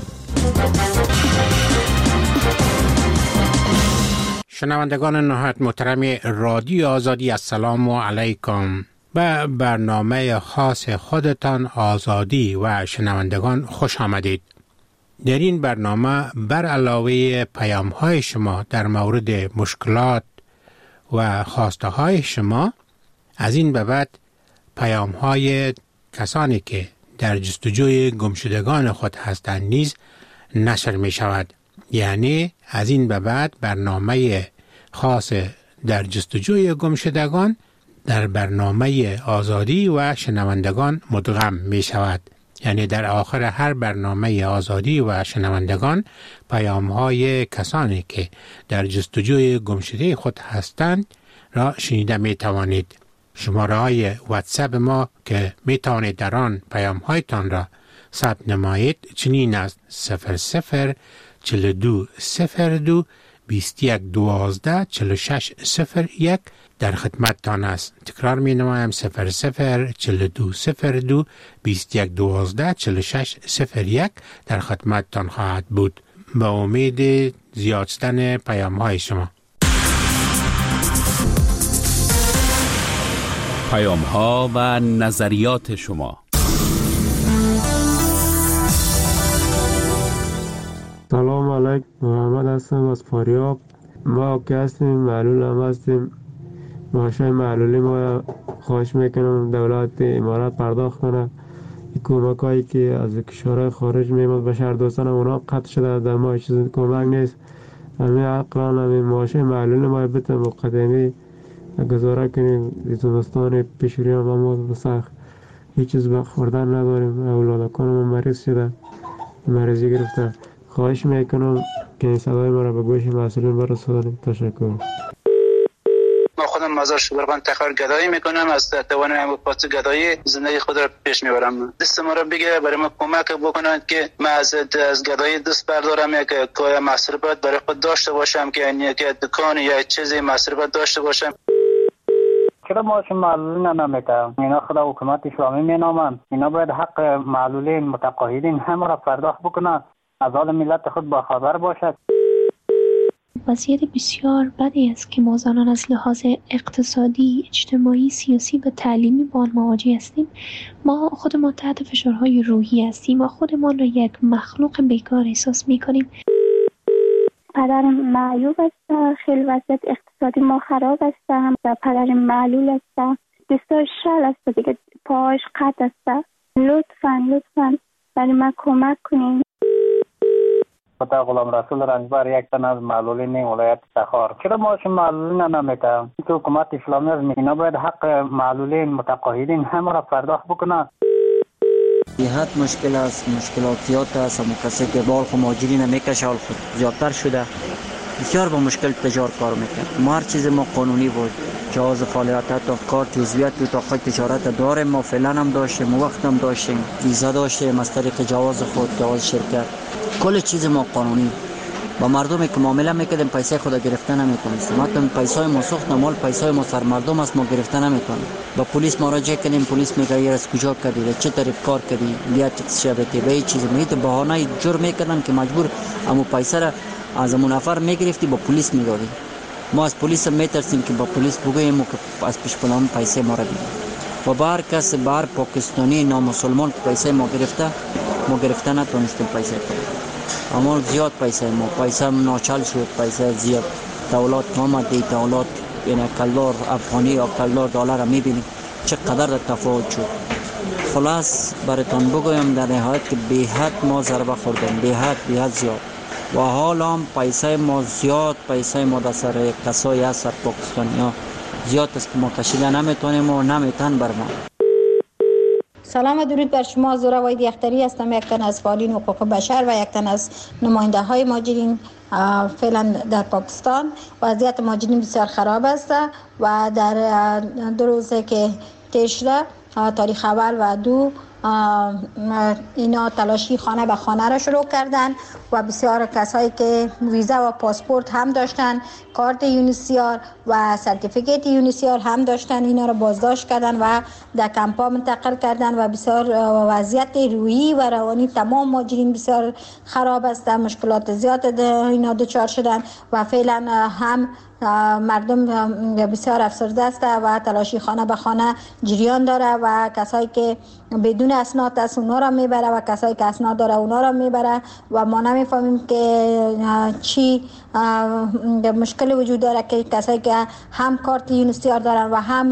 شنوندگان نهایت محترم رادیو آزادی، السلام علیکم. به برنامه خاص خودتان آزادی و شنوندگان خوش آمدید. در این برنامه بر علاوه پیام های شما در مورد مشکلات و خواسته های شما، از این به بعد پیام های کسانی که در جستجوی گمشدگان خود هستند نیز نشر می شود. یعنی از این به بعد برنامه خاص در جستجوی گمشدگان در برنامه آزادی و شنوندگان مدغم می شود. یعنی در آخر هر برنامه آزادی و شنوندگان پیام های کسانی که در جستجوی گمشده خود هستند را شنیده می توانید. شماره های واتساپ ما که می توانید در آن پیام هایتان را ثبت نمایید چنین است: صفر صفر چهل و دو صفر دو بیست و یک دوازده چهل و شش صفر یک در خدمت تان است. تکرار می نمایم: صفر صفر چهل و دو صفر دو بیست و یک دوازده چهل و شش صفر یک در خدمت تان خواهد بود. با امید زیاد شدن پیام های شما. پیام ها و نظریات شما. سلام علیکم، محمد هستم از فاریاب. ما که هستیم معلول هم هستیم، معاشای معلولی ما خواهش میکنم دولت امارات پرداخت کنه. کمک هایی که از کشورهای خارج میمد به شهردوستان اونا قطع شده، در ما چیز کمک نیست. همین اقلان همین معاشای معلولی ما بته مقدمی گزاره کنیم. زمستان پیشوری هم ما سخت هیچ چیز به خوردن نداریم. اولادکان ما مریض شده، مریضی گرفته. خواهش میکنم که این صدای ما را به گوش مسئولین برسانید. تشکر. خودم مزار شبرغان تخار گدایی میکنم، از توانم پاس گدایی زندگی خود را پیش میبرم. دست ما را بگیره، برای ما کمک بکنند که من از از گدایی دست بردارم، یک کار مصرفات برای خود داشته باشم، که یعنی یک دکان یا چیزی مصرفات داشته باشم. چرا ما شما معلولین نمیکنم؟ اینا خدا حکومت اسلامی مینامند، اینا باید حق معلولین متقاعدین همه را پرداخت بکنند، از حال ملت خود با خبر باشد. وضعیت بسیار بدی است که ما زنان از لحاظ اقتصادی، اجتماعی، سیاسی و تعلیمی با آن مواجه هستیم. ما خودمان تحت فشارهای روحی هستیم و خودمان را یک مخلوق بیکار احساس می‌کنیم. پدرم معیوب است، خیلی وضعیت اقتصادی ما خراب است و پدرم معلول است، دستاش شل است دیگه، پاهاش قطع است. لطفاً لطفاً برای من کمک کنین. خدا غلام رسول رنجبر یک تن از معلولین ولایت تخار. چرا ما شما معلولین نمیکنم؟ تو حکومت اسلامی از اینا باید حق معلولین متقاعدین همه را پرداخت بکنند. صحت مشکل است، مشکلات زیاد است، اما کسی که بال خو ماجری نمیکشه حال خود زیادتر شده، بسیار با مشکل تجار کار میکرد. ما هر چیز ما قانونی بود، جواز فعالیت تا کار جزویت بود تا خود تجارت داریم، ما فعلا هم داشتیم، وقت هم داشتیم، ویزا داشتیم از طریق جواز خود، جواز شرکت، کل چیز ما قانونی. با مردمی که معامله میکردیم پیسه خود گرفته نمیتونستیم، حتی پیسای ما سوخت مال پیسای ما سر مردم است، ما گرفته نمیتونیم. با پلیس مراجعه کردیم، پلیس میگه این از کجا کردی، چه طریق کار کردی، بیا تکس شبکه به چیز میگه، بهانه جور میکردن که مجبور امو پیسه را از امو نفر میگرفتی با پلیس میدادی. ما از پلیس میترسیم که با پلیس بگوییم که از پیش پلان پیسه ما را بگیر. و بار کس بار پاکستانی نامسلمان پیسه ما گرفته، ما گرفته نتونستیم پیسه کنیم. اما زیاد پیسه ما پیسه ناچل شد، پیسه زیاد دولت آمد دی دولت، یعنی کلدار افغانی یا کلدار دلار میبینید چقدر تفاوت شد. خلاص براتون بگویم در نهایت که به حد ما ضربه خوردیم، به حد به حد زیاد، و حال هم پیسه ما زیاد، پیسه ما در سر کسایی هست سر پاکستانی ها زیاد است که ما کشیده نمیتونیم و نمیتون بر ما. سلام و درود بر شما. زورا واید یختری هستم، یک تن از فعالین حقوق بشر و یک تن از نماینده های مهاجرین فعلا در پاکستان. وضعیت مهاجرین بسیار خراب است و در دو روزه که طی شده، تاریخ اول و دو، اینا تلاشی خانه به خانه را شروع کردن و بسیار کسایی که ویزا و پاسپورت هم داشتن، کارت یونیسیار و سرتیفیکیت یونیسیار هم داشتن، اینا را بازداشت کردن و در کمپا منتقل کردن و بسیار وضعیت روحی و روانی تمام مهاجرین بسیار خراب است، مشکلات زیاد اینا دچار شدن و فعلا هم مردم بسیار افسرده است و تلاشی خانه به خانه جریان داره و کسایی که بدون اسناد است اونا را میبره و کسایی که اسناد داره اونا را میبره و ما نمیفهمیم که چی مشکل وجود داره که کسایی که هم کارت یونیسیار دارن و هم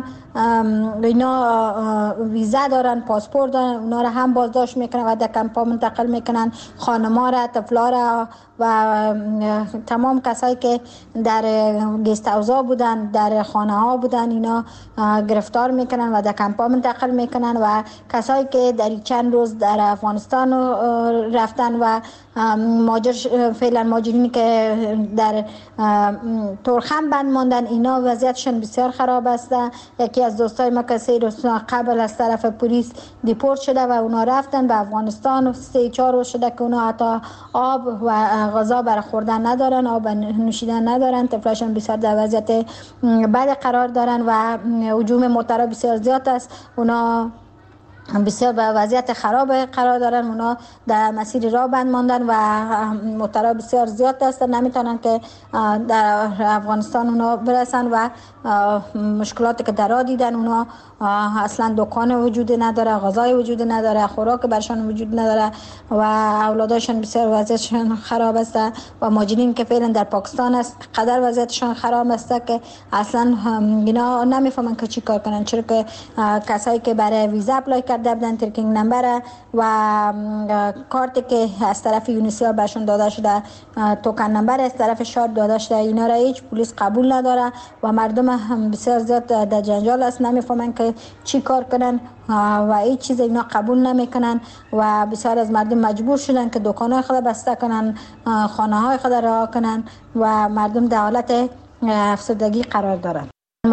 اینا ویزا دارن، پاسپورت دارن، اونا را هم بازداشت میکنن و در کمپا منتقل میکنن، خانما را، طفلا را و تمام کسایی که در گست هاوزا بودن، در خانه ها بودن، اینا گرفتار میکنن و در کمپا منتقل میکنن و کسایی که در چند روز در افغانستان رفتن و ماجر فعلا ماجرینی که در تورخم بند ماندن، اینا وضعیتشون بسیار خراب است. یکی از دوستای ما که سه روز قبل از طرف پلیس دیپورت شده و اونا رفتن به افغانستان، سه چهار روز شده که اونا حتی آب و غذا برای خوردن ندارن، آب نوشیدن ندارن، طفلاشون بسیار در وضعیت بد قرار دارن و هجوم موترا بسیار زیاد است، اونا بسیار به وضعیت خراب قرار دارن، اونا در مسیر راه بند ماندن و موترا بسیار زیاد است، نمیتونن که در افغانستان اونا برسن و مشکلاتی که در راه دیدن، اونا اصلا دکان وجود نداره، غذای وجود نداره، خوراک برشان وجود نداره و اولاداشون بسیار وضعیتشون خراب است و مهاجرین که فعلا در پاکستان است قدر وضعیتشون خراب است که اصلا اینا نمیفهمن که چی کار کنن، چرا که کسایی که برای ویزا اپلای کرده بودن، ترکینگ نمبر و کارتی که از طرف یونیسیار برشون داده شده، توکن نمبر از طرف شاد داده شده، اینا را هیچ پلیس قبول نداره و مردم هم بسیار زیاد در جنجال است، نمیفهمن که چی کار کنن و هیچ چیز اینا قبول نمیکنن و بسیار از مردم مجبور شدن که دکان‌های خود بسته کنن، خانه‌های خود رها کنن و مردم در حالت افسردگی قرار دارن.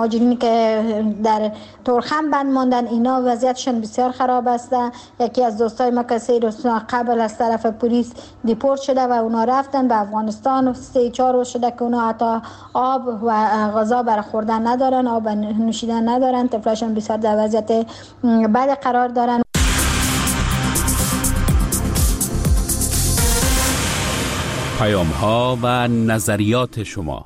مهاجرینی که در تورخم بند ماندن اینا وضعیتشون بسیار خراب است. یکی از دوستای ما که سه روز قبل از طرف پلیس دیپورت شده و اونا رفتن به افغانستان. سه چهار روز شده که اونا حتی آب و غذا برای خوردن ندارن، آب نوشیدن ندارن، طفلاشون بسیار در وضعیت بد قرار دارن. پیام ها و نظریات شما.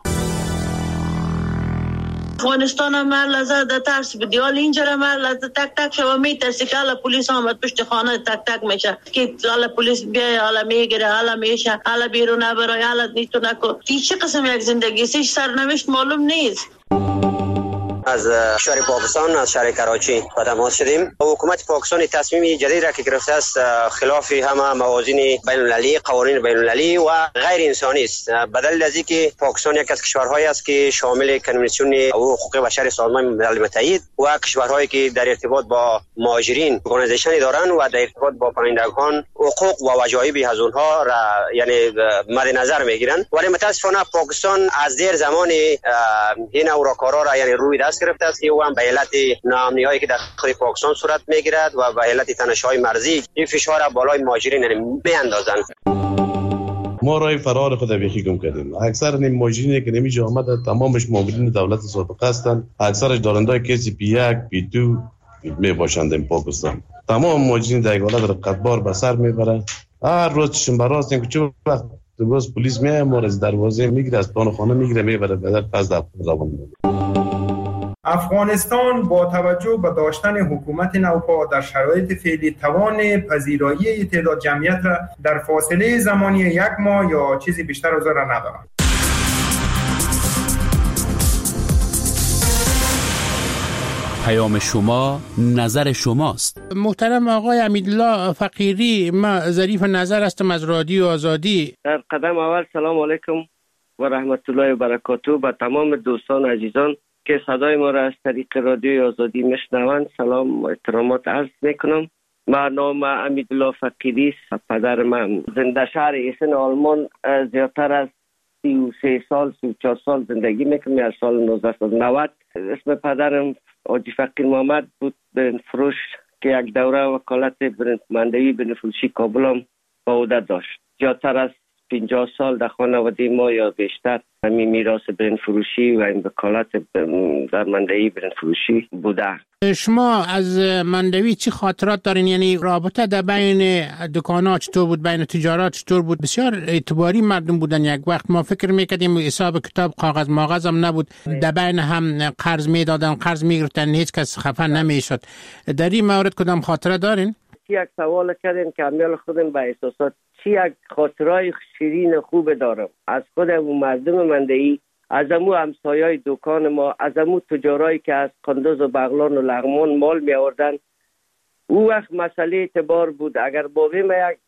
افغانستان ما لازم در ترس بدیال اینجا ما لازم تک تک شما میترسی که حالا پلیس آمد پشت خانه تک تک میشه که حالا پلیس بیای حالا میگیره حالا میشه حالا بیرون نبرای حالا نیتو نکو. این چه قسم یک زندگی سیش سرنوشت معلوم نیست. از شهر پاکستان از شهر کراچی با تماس شدیم. حکومت پاکستان تصمیم جدید را که گرفته است خلاف همه موازین بین المللی، قوانین بین المللی و غیر انسانی است. بدل از اینکه پاکستان یک از کشورهایی است که شامل کنوانسیون حقوق بشر سازمان ملل متحد و کشورهایی که در ارتباط با مهاجرین ارگانیزیشن دارند و در ارتباط با پناهندگان حقوق و وجایب از اونها را یعنی مد نظر میگیرند، ولی متاسفانه پاکستان از دیر زمان این اوراکارا را یعنی روی دست گرفته است که او هم به علت ناامنی‌هایی که در داخل پاکستان صورت میگیرد و به علت تنش‌های مرزی این فشار را بالای مهاجرین میاندازند. ما راه فرار خود بیخی گم کردیم. اکثر این مهاجرینی که نمی‌جا آمده تمامش مامورین دولت سابقه هستند، اکثرش دارندای کسی پی یک پی دو می باشند در پاکستان. تمام مهاجرین در حالت رقتبار به سر میبرند. هر روز چشم براست این که چه وقت باز پلیس میاد ما از دروازه میگیره، از پان خانه میگیره میبره به در پس در روان. افغانستان با توجه به داشتن حکومت نوپا در شرایط فعلی توان پذیرایی تعداد جمعیت را در فاصله زمانی یک ماه یا چیزی بیشتر از آن را ندارد. پیام شما نظر شماست. محترم آقای امیدالله فقیری، ما ظریف نظر هستم از رادیو آزادی. در قدم اول سلام علیکم و رحمت الله و برکاته به تمام دوستان عزیزان که صدای ما را از طریق رادیوی آزادی میشنوند سلام و احترامات عرض میکنم. من نام امیدالله فقیری است. پدر من زنده شهر ایسن آلمان زیادتر از سی و سه سال سی و چهار سال زندگی میکنم از سال نوزده و نود. اسم پدرم حاجی فقیر محمد بود، برند فروش که یک دوره وکالت برندمندی بنفروشی کابل هم با عهده داشت. زیادتر از پنجاه سال در خانواده ما یا بیشتر همین میراث برند فروشی و این وکالت در مندهی برند فروشی بوده. شما از مندوی چی خاطرات دارین؟ یعنی رابطه در بین دکان‌ها چطور بود، بین تجارت چطور بود؟ بسیار اعتباری مردم بودن. یک وقت ما فکر میکردیم حساب کتاب کاغذ ماغذ هم نبود، در بین هم قرض میدادن، قرض میگرفتن، هیچ کس خفه نمیشد. در این مورد کدام خاطره دارین؟ یک سوال کردین که امیال خودم به احساسات چی یک خاطرای شیرین خوب دارم از خود اون مردم مندهی، از امو همسایای دکان ما، از امو تجارایی که از قندوز و بغلان و لغمان مال می آوردن. او وقت مسئله اعتبار بود. اگر بابی ما یک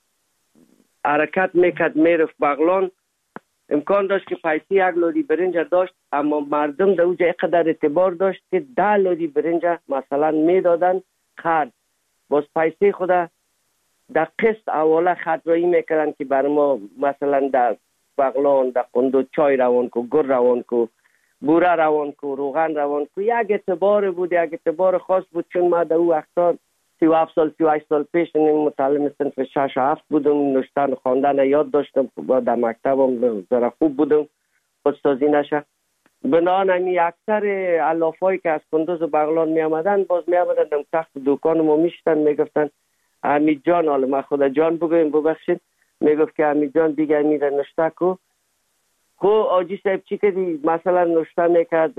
حرکت میکرد میرفت بغلان، امکان داشت که پیسی یک لودی برنج داشت، اما مردم در اوجه اقدر اعتبار داشت که ده لودی برنج مثلا میدادن خرد، باز پیسی خدا در قسط اوله خطرایی میکردن که بر ما مثلا در بغلان در قندو چای روان کو، گر روان کو، بوره روان کو، روغن روان کو. یک اعتبار بود، یک اعتبار خاص بود. چون ما در او وقتا سی و هفت سال سی و هشت سال پیش متعلم صنف شش و هفت بودم، نوشتن خواندن یاد داشتم، در مکتبم ذره خوب بودم، خودسازی نشه. بنابراین همی اکثر علافایی که از قندوز و بغلان می آمدن باز می آمدن در تخت دکان ما میشتن میگفتن حمید جان، حالا من خدا جان بگویم ببخشید، میگفت که حمید جان دیگه میره نشته کو. خو آجی صاحب چی کردی؟ مثلا نشته میکرد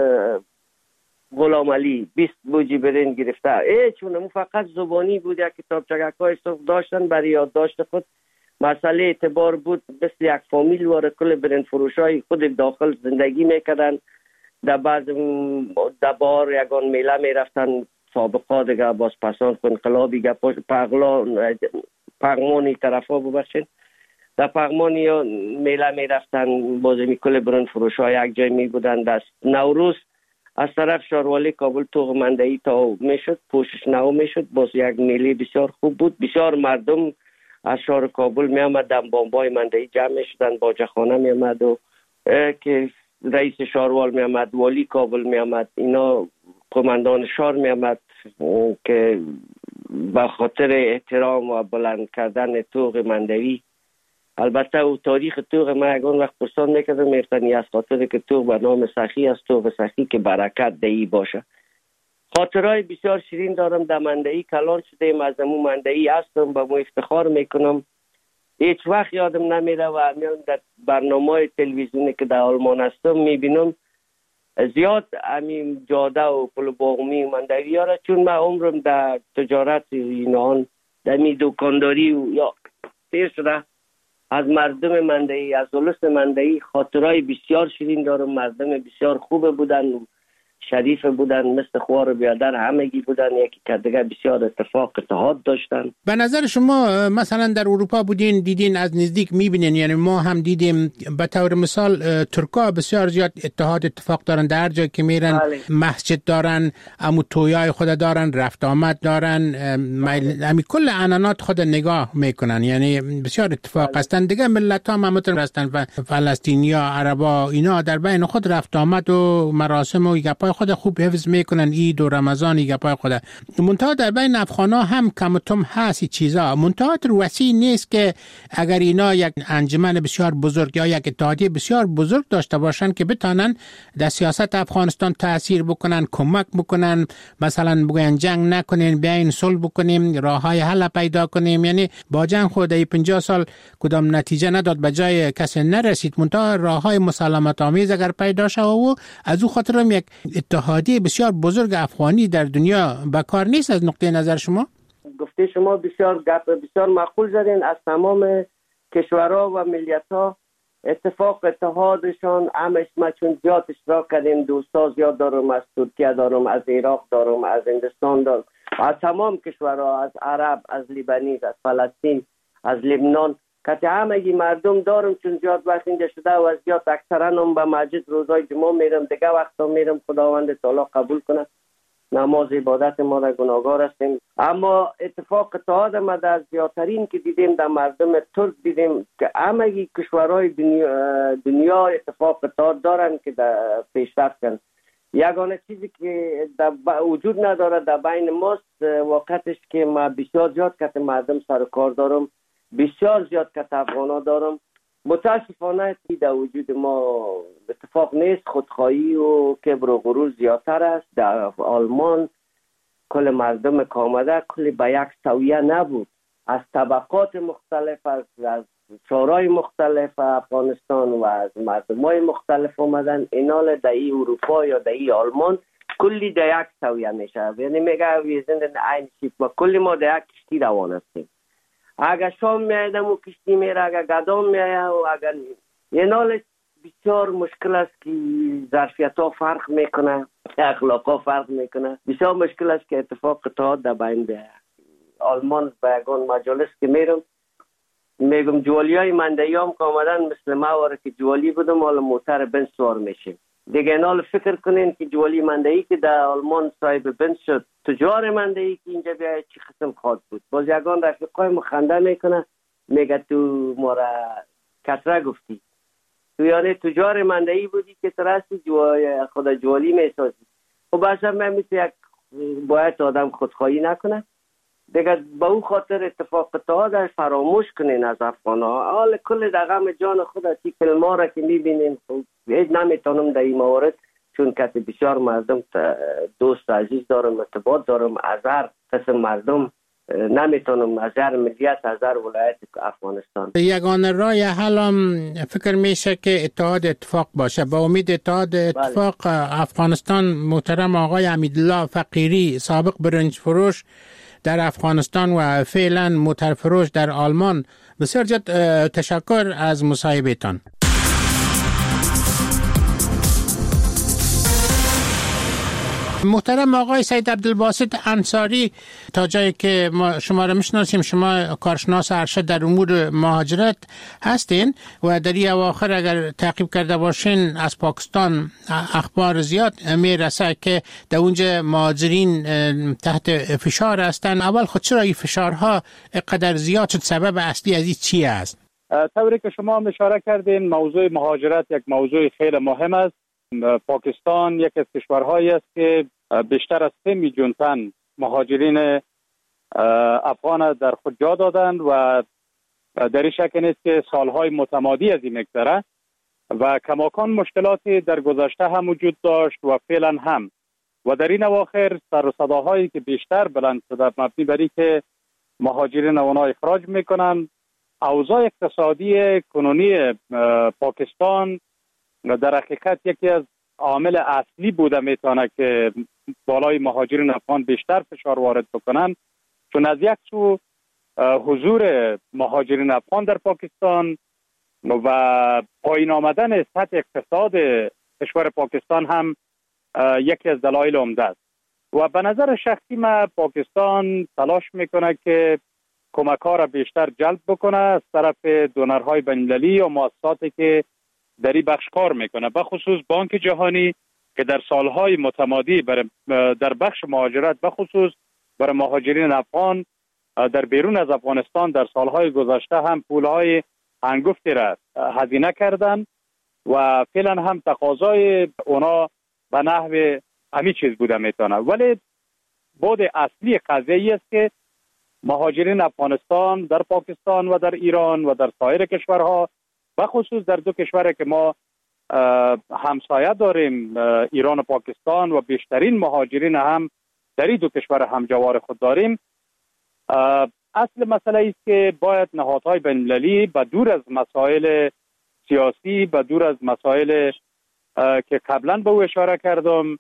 غلام علی بیست بوجی برنج گرفته. ای چون مو فقط زبانی بود، یک کتاب چگکای صف داشتن برای یادداشت خود. مسئله اعتبار بود، مثل یک فامیل واره کل برنج فروشای خود داخل زندگی میکردن. در بعض در بار یگان میله میرفتن، سابقا دیگه باز پسان انقلابی گه پغلان پغمانی طرفا ببخشید در پغمانی یا میله می رفتن، بازی می کل برند فروش ها یک جای می بودن. دست نوروز از طرف شاروالی کابل توغ مندهی تا می شد، پوشش نو می شد، باز یک میله بسیار خوب بود. بسیار مردم از شهر کابل می آمدن، بامبای مندهی جمع می شدن، باجه خانه می آمد و که رئیس شاروال می آمد، والی کابل می آمد، اینا قماندان شار می آمد که به خاطر احترام و بلند کردن طوق مندوی. البته او تاریخ طوق ما یکان وقت پرسان میکردم، میفتنی از خاطر که طوق به نام سخی است، طوق سخی که برکت دهی باشه. خاطرهای بسیار شیرین دارم در مندهی کلان شده، از امو مندهی هستم، به مو افتخار میکنم. هیچ وقت یادم نمیره و میام در برنامه تلویزیونی که در آلمان هستم میبینم زیاد همین جاده و پل باغمی مندوی ها را، چون من عمرم در تجارت اینان در می دکانداری و یا تیر شده، از مردم مندهی، از اولس مندهی خاطرهای بسیار شیرین دارم. مردم بسیار خوب بودن، شریف بودن، مثل خوار بیادر همگی بودن، یکی که دیگه بسیار اتفاق اتحاد داشتن. به نظر شما مثلا در اروپا بودین، دیدین، از نزدیک میبینین، یعنی ما هم دیدیم به طور مثال ترکا بسیار زیاد اتحاد اتفاق دارن، در جایی که میرن بله. مسجد دارن، امو تویای خود دارن، رفت آمد دارن، همین کل عنانات خود نگاه میکنن، یعنی بسیار اتفاق بله. هستن. دیگه ملت ها همتون هستن و فلسطینیا، عربا، اینا در بین خود رفت آمد و مراسم و گپای خود خوب حفظ میکنن، عید و رمضان گپای خود. منتها در بین افغانا هم کم و تم هست چیزا، منتها وسیع نیست که اگر اینا یک انجمن بسیار بزرگ یا یک اتحادیه بسیار بزرگ داشته باشن که بتانن در سیاست افغانستان تاثیر بکنن، کمک بکنن، مثلا بگن جنگ نکنین، بیاین صلح بکنیم، راههای حل پیدا کنیم. یعنی با جنگ خود ای پنجاه سال کدام نتیجه نداد، به جای کسی نرسید، منتها راههای مسالمت آمیز اگر پیدا شد و از او خاطر یک اتحادیه بسیار بزرگ افغانی در دنیا بکار نیست. از نقطه نظر شما گفته شما بسیار گپ بسیار معقول زدین. از تمام کشورها و ملیت‌ها اتفاق اتحادشان همش ما چون زیاد اشتراک کردیم، دوستا زیاد دارم، از ترکیه دارم، از عراق دارم، از هندوستان دارم، از تمام کشورها، از عرب، از لیبانیز، از فلسطین، از لبنان، که همگی مردم دارم، چون زیاد وقت اینجا شده و زیاد اکثرا هم به مسجد روزای جمعه میرم، دیگه وقتا میرم، خداوند تعالی قبول کنه نماز عبادت ما را گناهگار هستیم. اما اتفاق اتحاد ما در زیادترین که دیدیم در مردم ترک دیدیم که همگی کشورهای دنیا, دنیا اتفاق اتحاد دارن که در پیشرفت کنن. یگانه چیزی که در وجود نداره در بین ماست وقتش که ما بسیار زیاد کت مردم سر کار دارم، بسیار زیاد کت افغانا دارم. متاسفانه در وجود ما اتفاق نیست، خودخواهی و کبر و غرور زیادتر است. در آلمان کل مردم که آمده کل به یک سویه نبود، از طبقات مختلف، از, از شورای مختلف افغانستان و از مردمای مختلف آمدن. اینال در ای اروپا یا در ای آلمان کلی در یک سویه میشه، یعنی میگه ویزند این شیف ما کلی ما در یک کشتی روان هستیم. اگر شام میایدم و کشتی میره، اگر گدام میایه و اگر یه نال بسیار مشکل است که ظرفیت ها فرق میکنه، اخلاق ها فرق میکنه. بسیار مشکل است که اتفاق اتحاد در بین به آلمان به یگان مجالس که میرم میگم جوالی های مندهی هم که آمدن مثل ما واره که جوالی بودم حالا موتر بنز سوار میشیم. دیگه نال فکر کنین که جوالی مندهی که در آلمان صاحب بنز شد، تجار مندهی که اینجا بیاید چی قسم خواهد بود. باز یگان رفیقای مخنده میکنه میگه تو ما را کسره گفتی، تو یعنی تجار مندهی بودی که ترستی جوال خدا جوالی میسازی. خب اصلا من مثل یک باید آدم خودخواهی نکنه دیگه، با اون خاطر اتفاق اتحاد فراموش کنین از افغان ها. حال کل در غم جان خود تی فیلم ها را که میبینین هیچ نمیتونم در این موارد، چون کسی بسیار مردم دوست عزیز دارم، ارتباط دارم، از هر قسم مردم نمیتونم، از هر ملیت، از هر ولایت افغانستان. یگانه راه حلم فکر میشه که اتحاد اتفاق باشه. با امید اتحاد اتفاق بله. افغانستان محترم آقای حمیدالله فقیری، سابق برنج فروش در افغانستان و فعلا موتر فروش در آلمان، بسیار زیاد تشکر از مصاحبهتان. محترم آقای سید عبدالباسط انصاری، تا جایی که ما شما را میشناسیم شما کارشناس ارشد در امور مهاجرت هستین و در این اواخر اگر تعقیب کرده باشین از پاکستان اخبار زیاد میرسه که در اونجا مهاجرین تحت فشار هستن. اول خود چرا این فشارها قدر زیاد شد؟ سبب اصلی از این چی است؟ طوری که شما هم اشاره کردین، موضوع مهاجرت یک موضوع خیلی مهم است. پاکستان یک از کشورهایی است که بیشتر از سه میلیون تن مهاجرین افغان در خود جا دادند و در این شک نیست که سالهای متمادی از این میگذره و کماکان مشکلاتی در گذشته هم وجود داشت و فعلا هم و در این اواخر سر و صداهایی که بیشتر بلند شده مبنی بر اینکه مهاجرین اونا اخراج میکنن. اوضاع اقتصادی کنونی پاکستان در حقیقت یکی از عامل اصلی بوده میتونه که بالای مهاجرین افغان بیشتر فشار وارد بکنن، چون از یک سو حضور مهاجرین افغان در پاکستان و پایین آمدن سطح اقتصاد کشور پاکستان هم یکی از دلایل عمده است و به نظر شخصی من پاکستان تلاش میکنه که کمک‌ها را بیشتر جلب بکنه از طرف دونرهای بین‌المللی و مؤسساتی که در این بخش کار میکنه، به خصوص بانک جهانی که در سالهای متمادی در بخش مهاجرت به خصوص برای مهاجرین افغان در بیرون از افغانستان در سالهای گذشته هم پولهای هنگفتی را هزینه کردن و فعلا هم تقاضای اونا به نحو همین چیز بوده میتونه. ولی بود اصلی قضیه ای است که مهاجرین افغانستان در پاکستان و در ایران و در سایر کشورها به خصوص در دو کشوری که ما همسایه داریم، ایران و پاکستان، و بیشترین مهاجرین هم در این دو کشور همجوار خود داریم. اصل مسئله است که باید نهادهای بین‌المللی به دور از مسائل سیاسی، به دور از مسائل که قبلا به او اشاره کردم،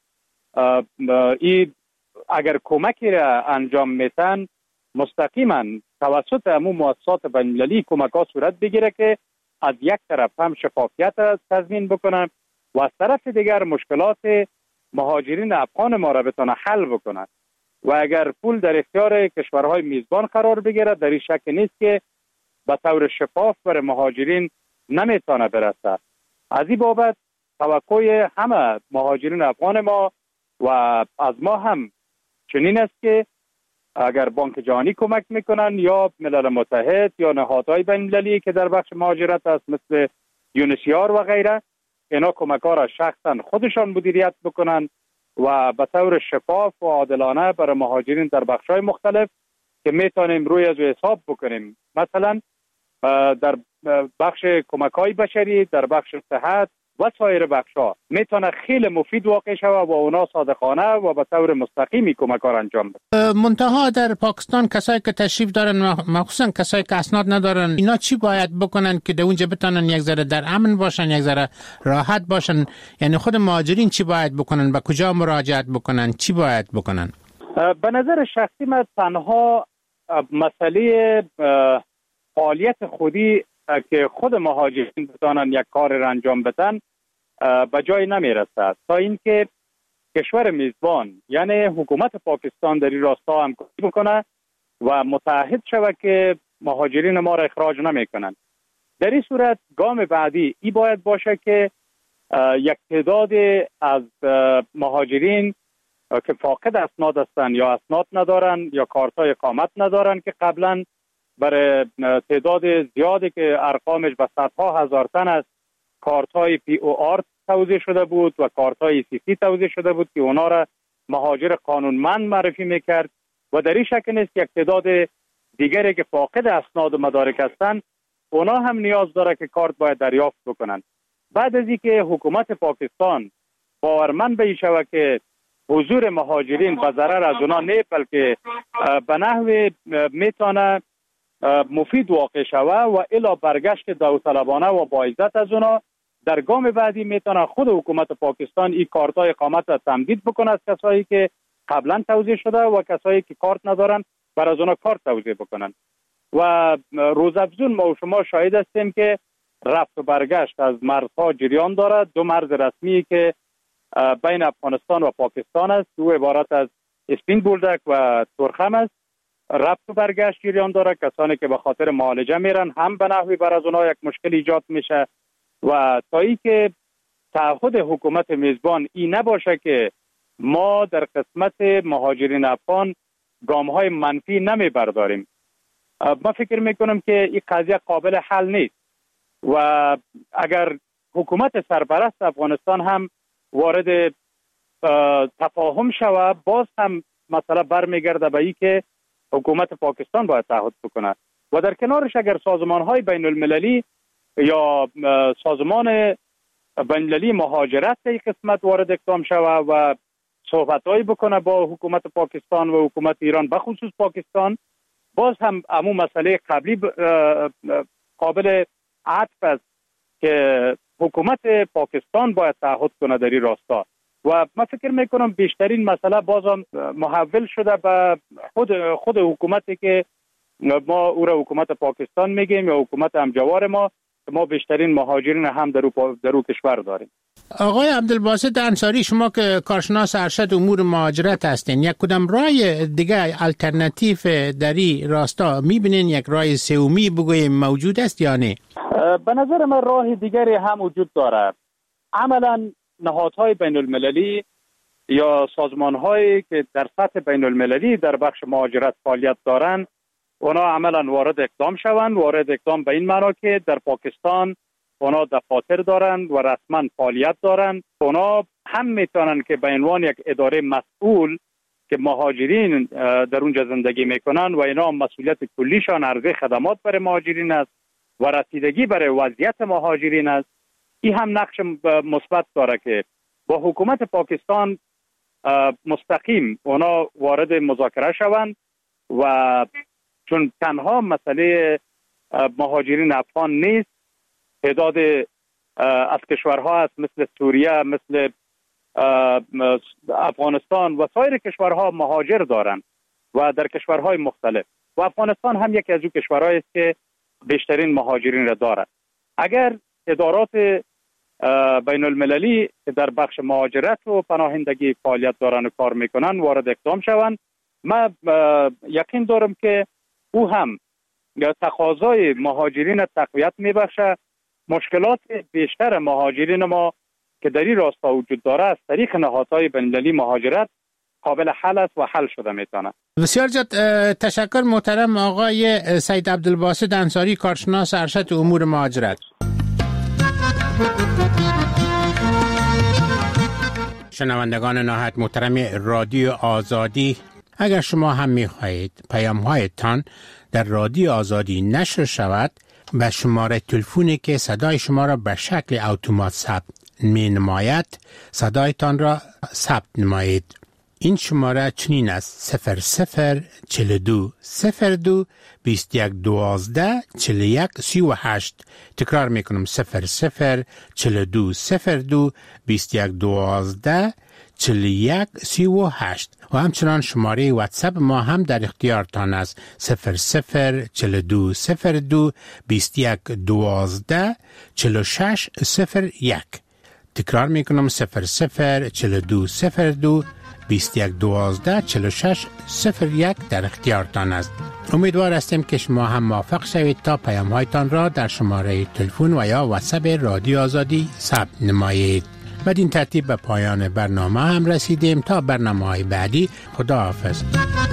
این اگر کمکی را انجام میتن مستقیما توسط همون مؤسسات بین‌المللی کمک ها صورت بگیره که از یک طرف هم شفافیت را تضمین بکنن و از طرف دیگر مشکلات مهاجرین افغان ما را بتونه حل بکنن و اگر پول در اختیار کشورهای میزبان قرار بگیره در این شک نیست که به طور شفاف برای مهاجرین نمیتونه برسه. از این بابت توقع همه مهاجرین افغان ما و از ما هم چنین است که اگر بانک جهانی کمک میکنن یا ملل متحد یا نهادهای بین‌المللی که در بخش مهاجرت است مثل یونیسیار و غیره، اینا کمک ها را شخصا خودشان مدیریت بکنن و به طور شفاف و عادلانه برای مهاجرین در بخش های مختلف که میتونیم روی از حساب بکنیم، مثلا در بخش کمک های بشری، در بخش صحت و سایر بخش ها میتونه خیلی مفید واقع شود و اونا صادقانه و به طور مستقیمی کمک ها انجام بده. منتها در پاکستان کسایی که تشریف دارن، مخصوصا کسایی که اسناد ندارن، اینا چی باید بکنن که در اونجا بتونن یک ذره در امن باشن، یک ذره راحت باشن؟ یعنی خود مهاجرین چی باید بکنن؟ به کجا مراجعت بکنن؟ چی باید بکنن؟ به نظر شخصی من تنها مسئله فعالیت خودی که خود مهاجرین بتانن یک کار را انجام بدن به جای نمیرسد تا اینکه کشور میزبان یعنی حکومت پاکستان در این راستا همکاری بکنه و متعهد شود که مهاجرین ما را اخراج نمیکنن. در این صورت گام بعدی ای باید باشه که یک تعداد از مهاجرین که فاقد اسناد هستند یا اسناد ندارن یا کارتای اقامت ندارن که قبلا برای تعداد زیادی که ارقامش به صدها هزار تن است کارت های پی او آر توزیع شده بود و کارت های سی سی توزیع شده بود که اونا را مهاجر قانونمند معرفی میکرد و در این شکل نیست یک تعداد دیگری که فاقد اسناد و مدارک هستند اونا هم نیاز داره که کارت باید دریافت بکنن. بعد از اینکه حکومت پاکستان باورمند به این شود که حضور مهاجرین به ضرر از اونا نه بلکه به نحو میتونه مفید واقع شوه و الا برگشت داوطلبانه و با عزت از اونا، در گام بعدی میتونه خود حکومت پاکستان این کارتای اقامت را تمدید بکنه از کسایی که قبلا توزیع شده و کسایی که کارت ندارن بر از اونا کارت توزیع بکنن. و روزافزون ما و شما شاهد هستیم که رفت و برگشت از مرزها جریان دارد. دو مرز رسمی که بین افغانستان و پاکستان است، دو عبارت از اسپین بولدک و ترخم است، رفت و برگشت جریان داره. کسانی که به خاطر معالجه میرن هم به نحوی بر از اونها یک مشکل ایجاد میشه و تا ای که تعهد حکومت میزبان این نباشه که ما در قسمت مهاجرین افغان گام های منفی نمی برداریم، ما فکر میکنم که این قضیه قابل حل نیست. و اگر حکومت سرپرست افغانستان هم وارد تفاهم شود، باز هم مسئله برمیگرده به این که حکومت پاکستان باید تعهد بکنه و در کنارش اگر سازمان های بین المللی یا سازمان بین المللی مهاجرت در قسمت وارد اقدام شود و صحبت هایی بکنه با حکومت پاکستان و حکومت ایران بخصوص پاکستان، باز هم امو مسئله قبلی قابل عطف است که حکومت پاکستان باید تعهد کنه در این راستا و من فکر میکنم بیشترین مسئله بازم محول شده به خود خود حکومتی که ما او را حکومت پاکستان میگیم یا حکومت همجوار ما، ما بیشترین مهاجرین هم در او در او کشور داریم. آقای عبدالباسط انصاری، شما که کارشناس ارشد امور مهاجرت هستین، یک کدام راه دیگه الटरनेटिव در این راستا میبینین؟ یک راه سومی بگویم موجود است یا نه؟ به نظر من راه دیگری هم وجود داره. عملا نهادهای بین المللی یا سازمانهایی که در سطح بین المللی در بخش مهاجرت فعالیت دارند، اونا عملا وارد اقدام شوند. وارد اقدام به این معنا که در پاکستان اونا دفاتر دارند و رسما فعالیت دارند. اونا هم میتونن که به عنوان یک اداره مسئول که مهاجرین در اونجا زندگی میکنن و اینا مسئولیت کلیشان عرضه خدمات برای مهاجرین است و رسیدگی برای وضعیت مهاجرین است. این هم نقش مثبت داره که با حکومت پاکستان مستقیم اونا وارد مذاکره شوند و چون تنها مسئله مهاجرین افغان نیست، تعداد از کشورها هست مثل سوریه، مثل افغانستان و سایر کشورها مهاجر دارند و در کشورهای مختلف و افغانستان هم یکی از اون کشورهایی است که بیشترین مهاجرین را دارد. اگر ادارات بین المللی در بخش مهاجرت و پناهندگی فعالیت دارن و کار میکنن وارد اقدام شوند، من یقین دارم که او هم تقاضای مهاجرین تقویت میبخشه. مشکلات بیشتر مهاجرین ما که در این راستا وجود داره از طریق نهادهای بین المللی مهاجرت قابل حل است و حل شده میتونه. بسیار زیاد تشکر محترم آقای سید عبدالباسط انصاری، کارشناس ارشد امور مهاجرت. شنوندگان نهایت محترم رادیو آزادی، اگر شما هم می‌خواهید پیام‌هایتان در رادیو آزادی نشر شود، به شماره تلفنی که صدای شما را به شکل اتومات ثبت می‌نماید صدایتان را ثبت نمایید. این شماره چنین است: صفر صفر چهل و دو صفر دو بیست و یک دوازده چهل و یک سی و هشت. تکرار میکنم: صفر صفر چهل و دو صفر دو بیست و یک دوازده چهل و یک سی و هشت. و همچنان شماره واتساپ ما هم در اختیارتان است: صفر صفر چهل و دو صفر دو بیست و یک دوازده چهل و شش صفر یک. تکرار میکنم: صفر صفر چهل و دو صفر دو بیست و یک دوازده چهل و شش صفر یک در اختیارتان است. امیدوار هستیم که شما هم موافق شوید تا پیام‌هایتان را در شماره تلفن و یا واتساپ رادیو آزادی ثبت نمایید. بدین ترتیب به پایان برنامه هم رسیدیم. تا برنامه‌های بعدی، خداحافظ.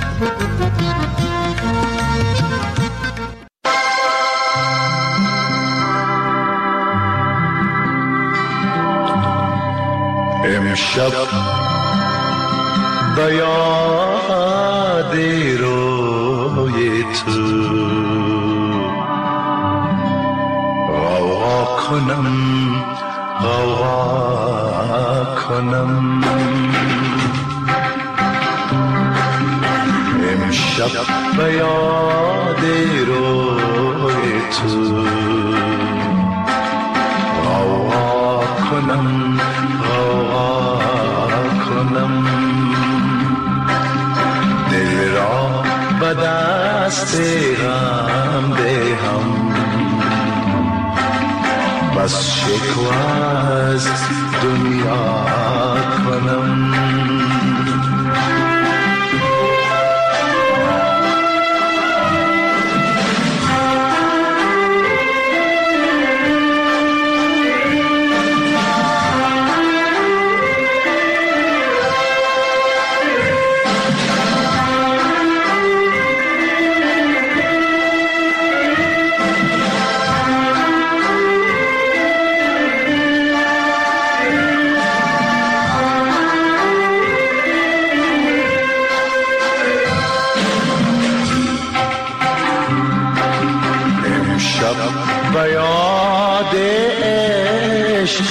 امشب به یاد روی تو غوغا کنم غوغا کنم امشب به یاد روی تو غوغا کنم غوغا کنم دل را به دست غم دهم بس شکوه از دنیا کنم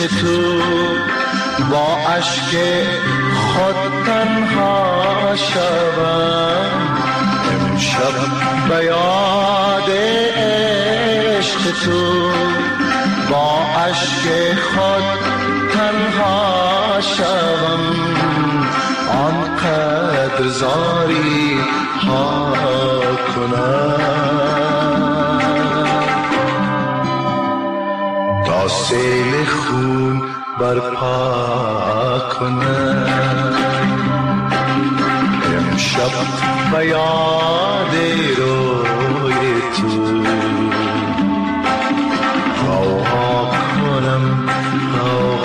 تو با اشک خود تنها شوم امشب به یاد عشق تو با اشک خود تنها شوم آنقدر زاری ها کنم تا سیل خون برپا کنم امشب به یاد روی تو هوا کنم هوا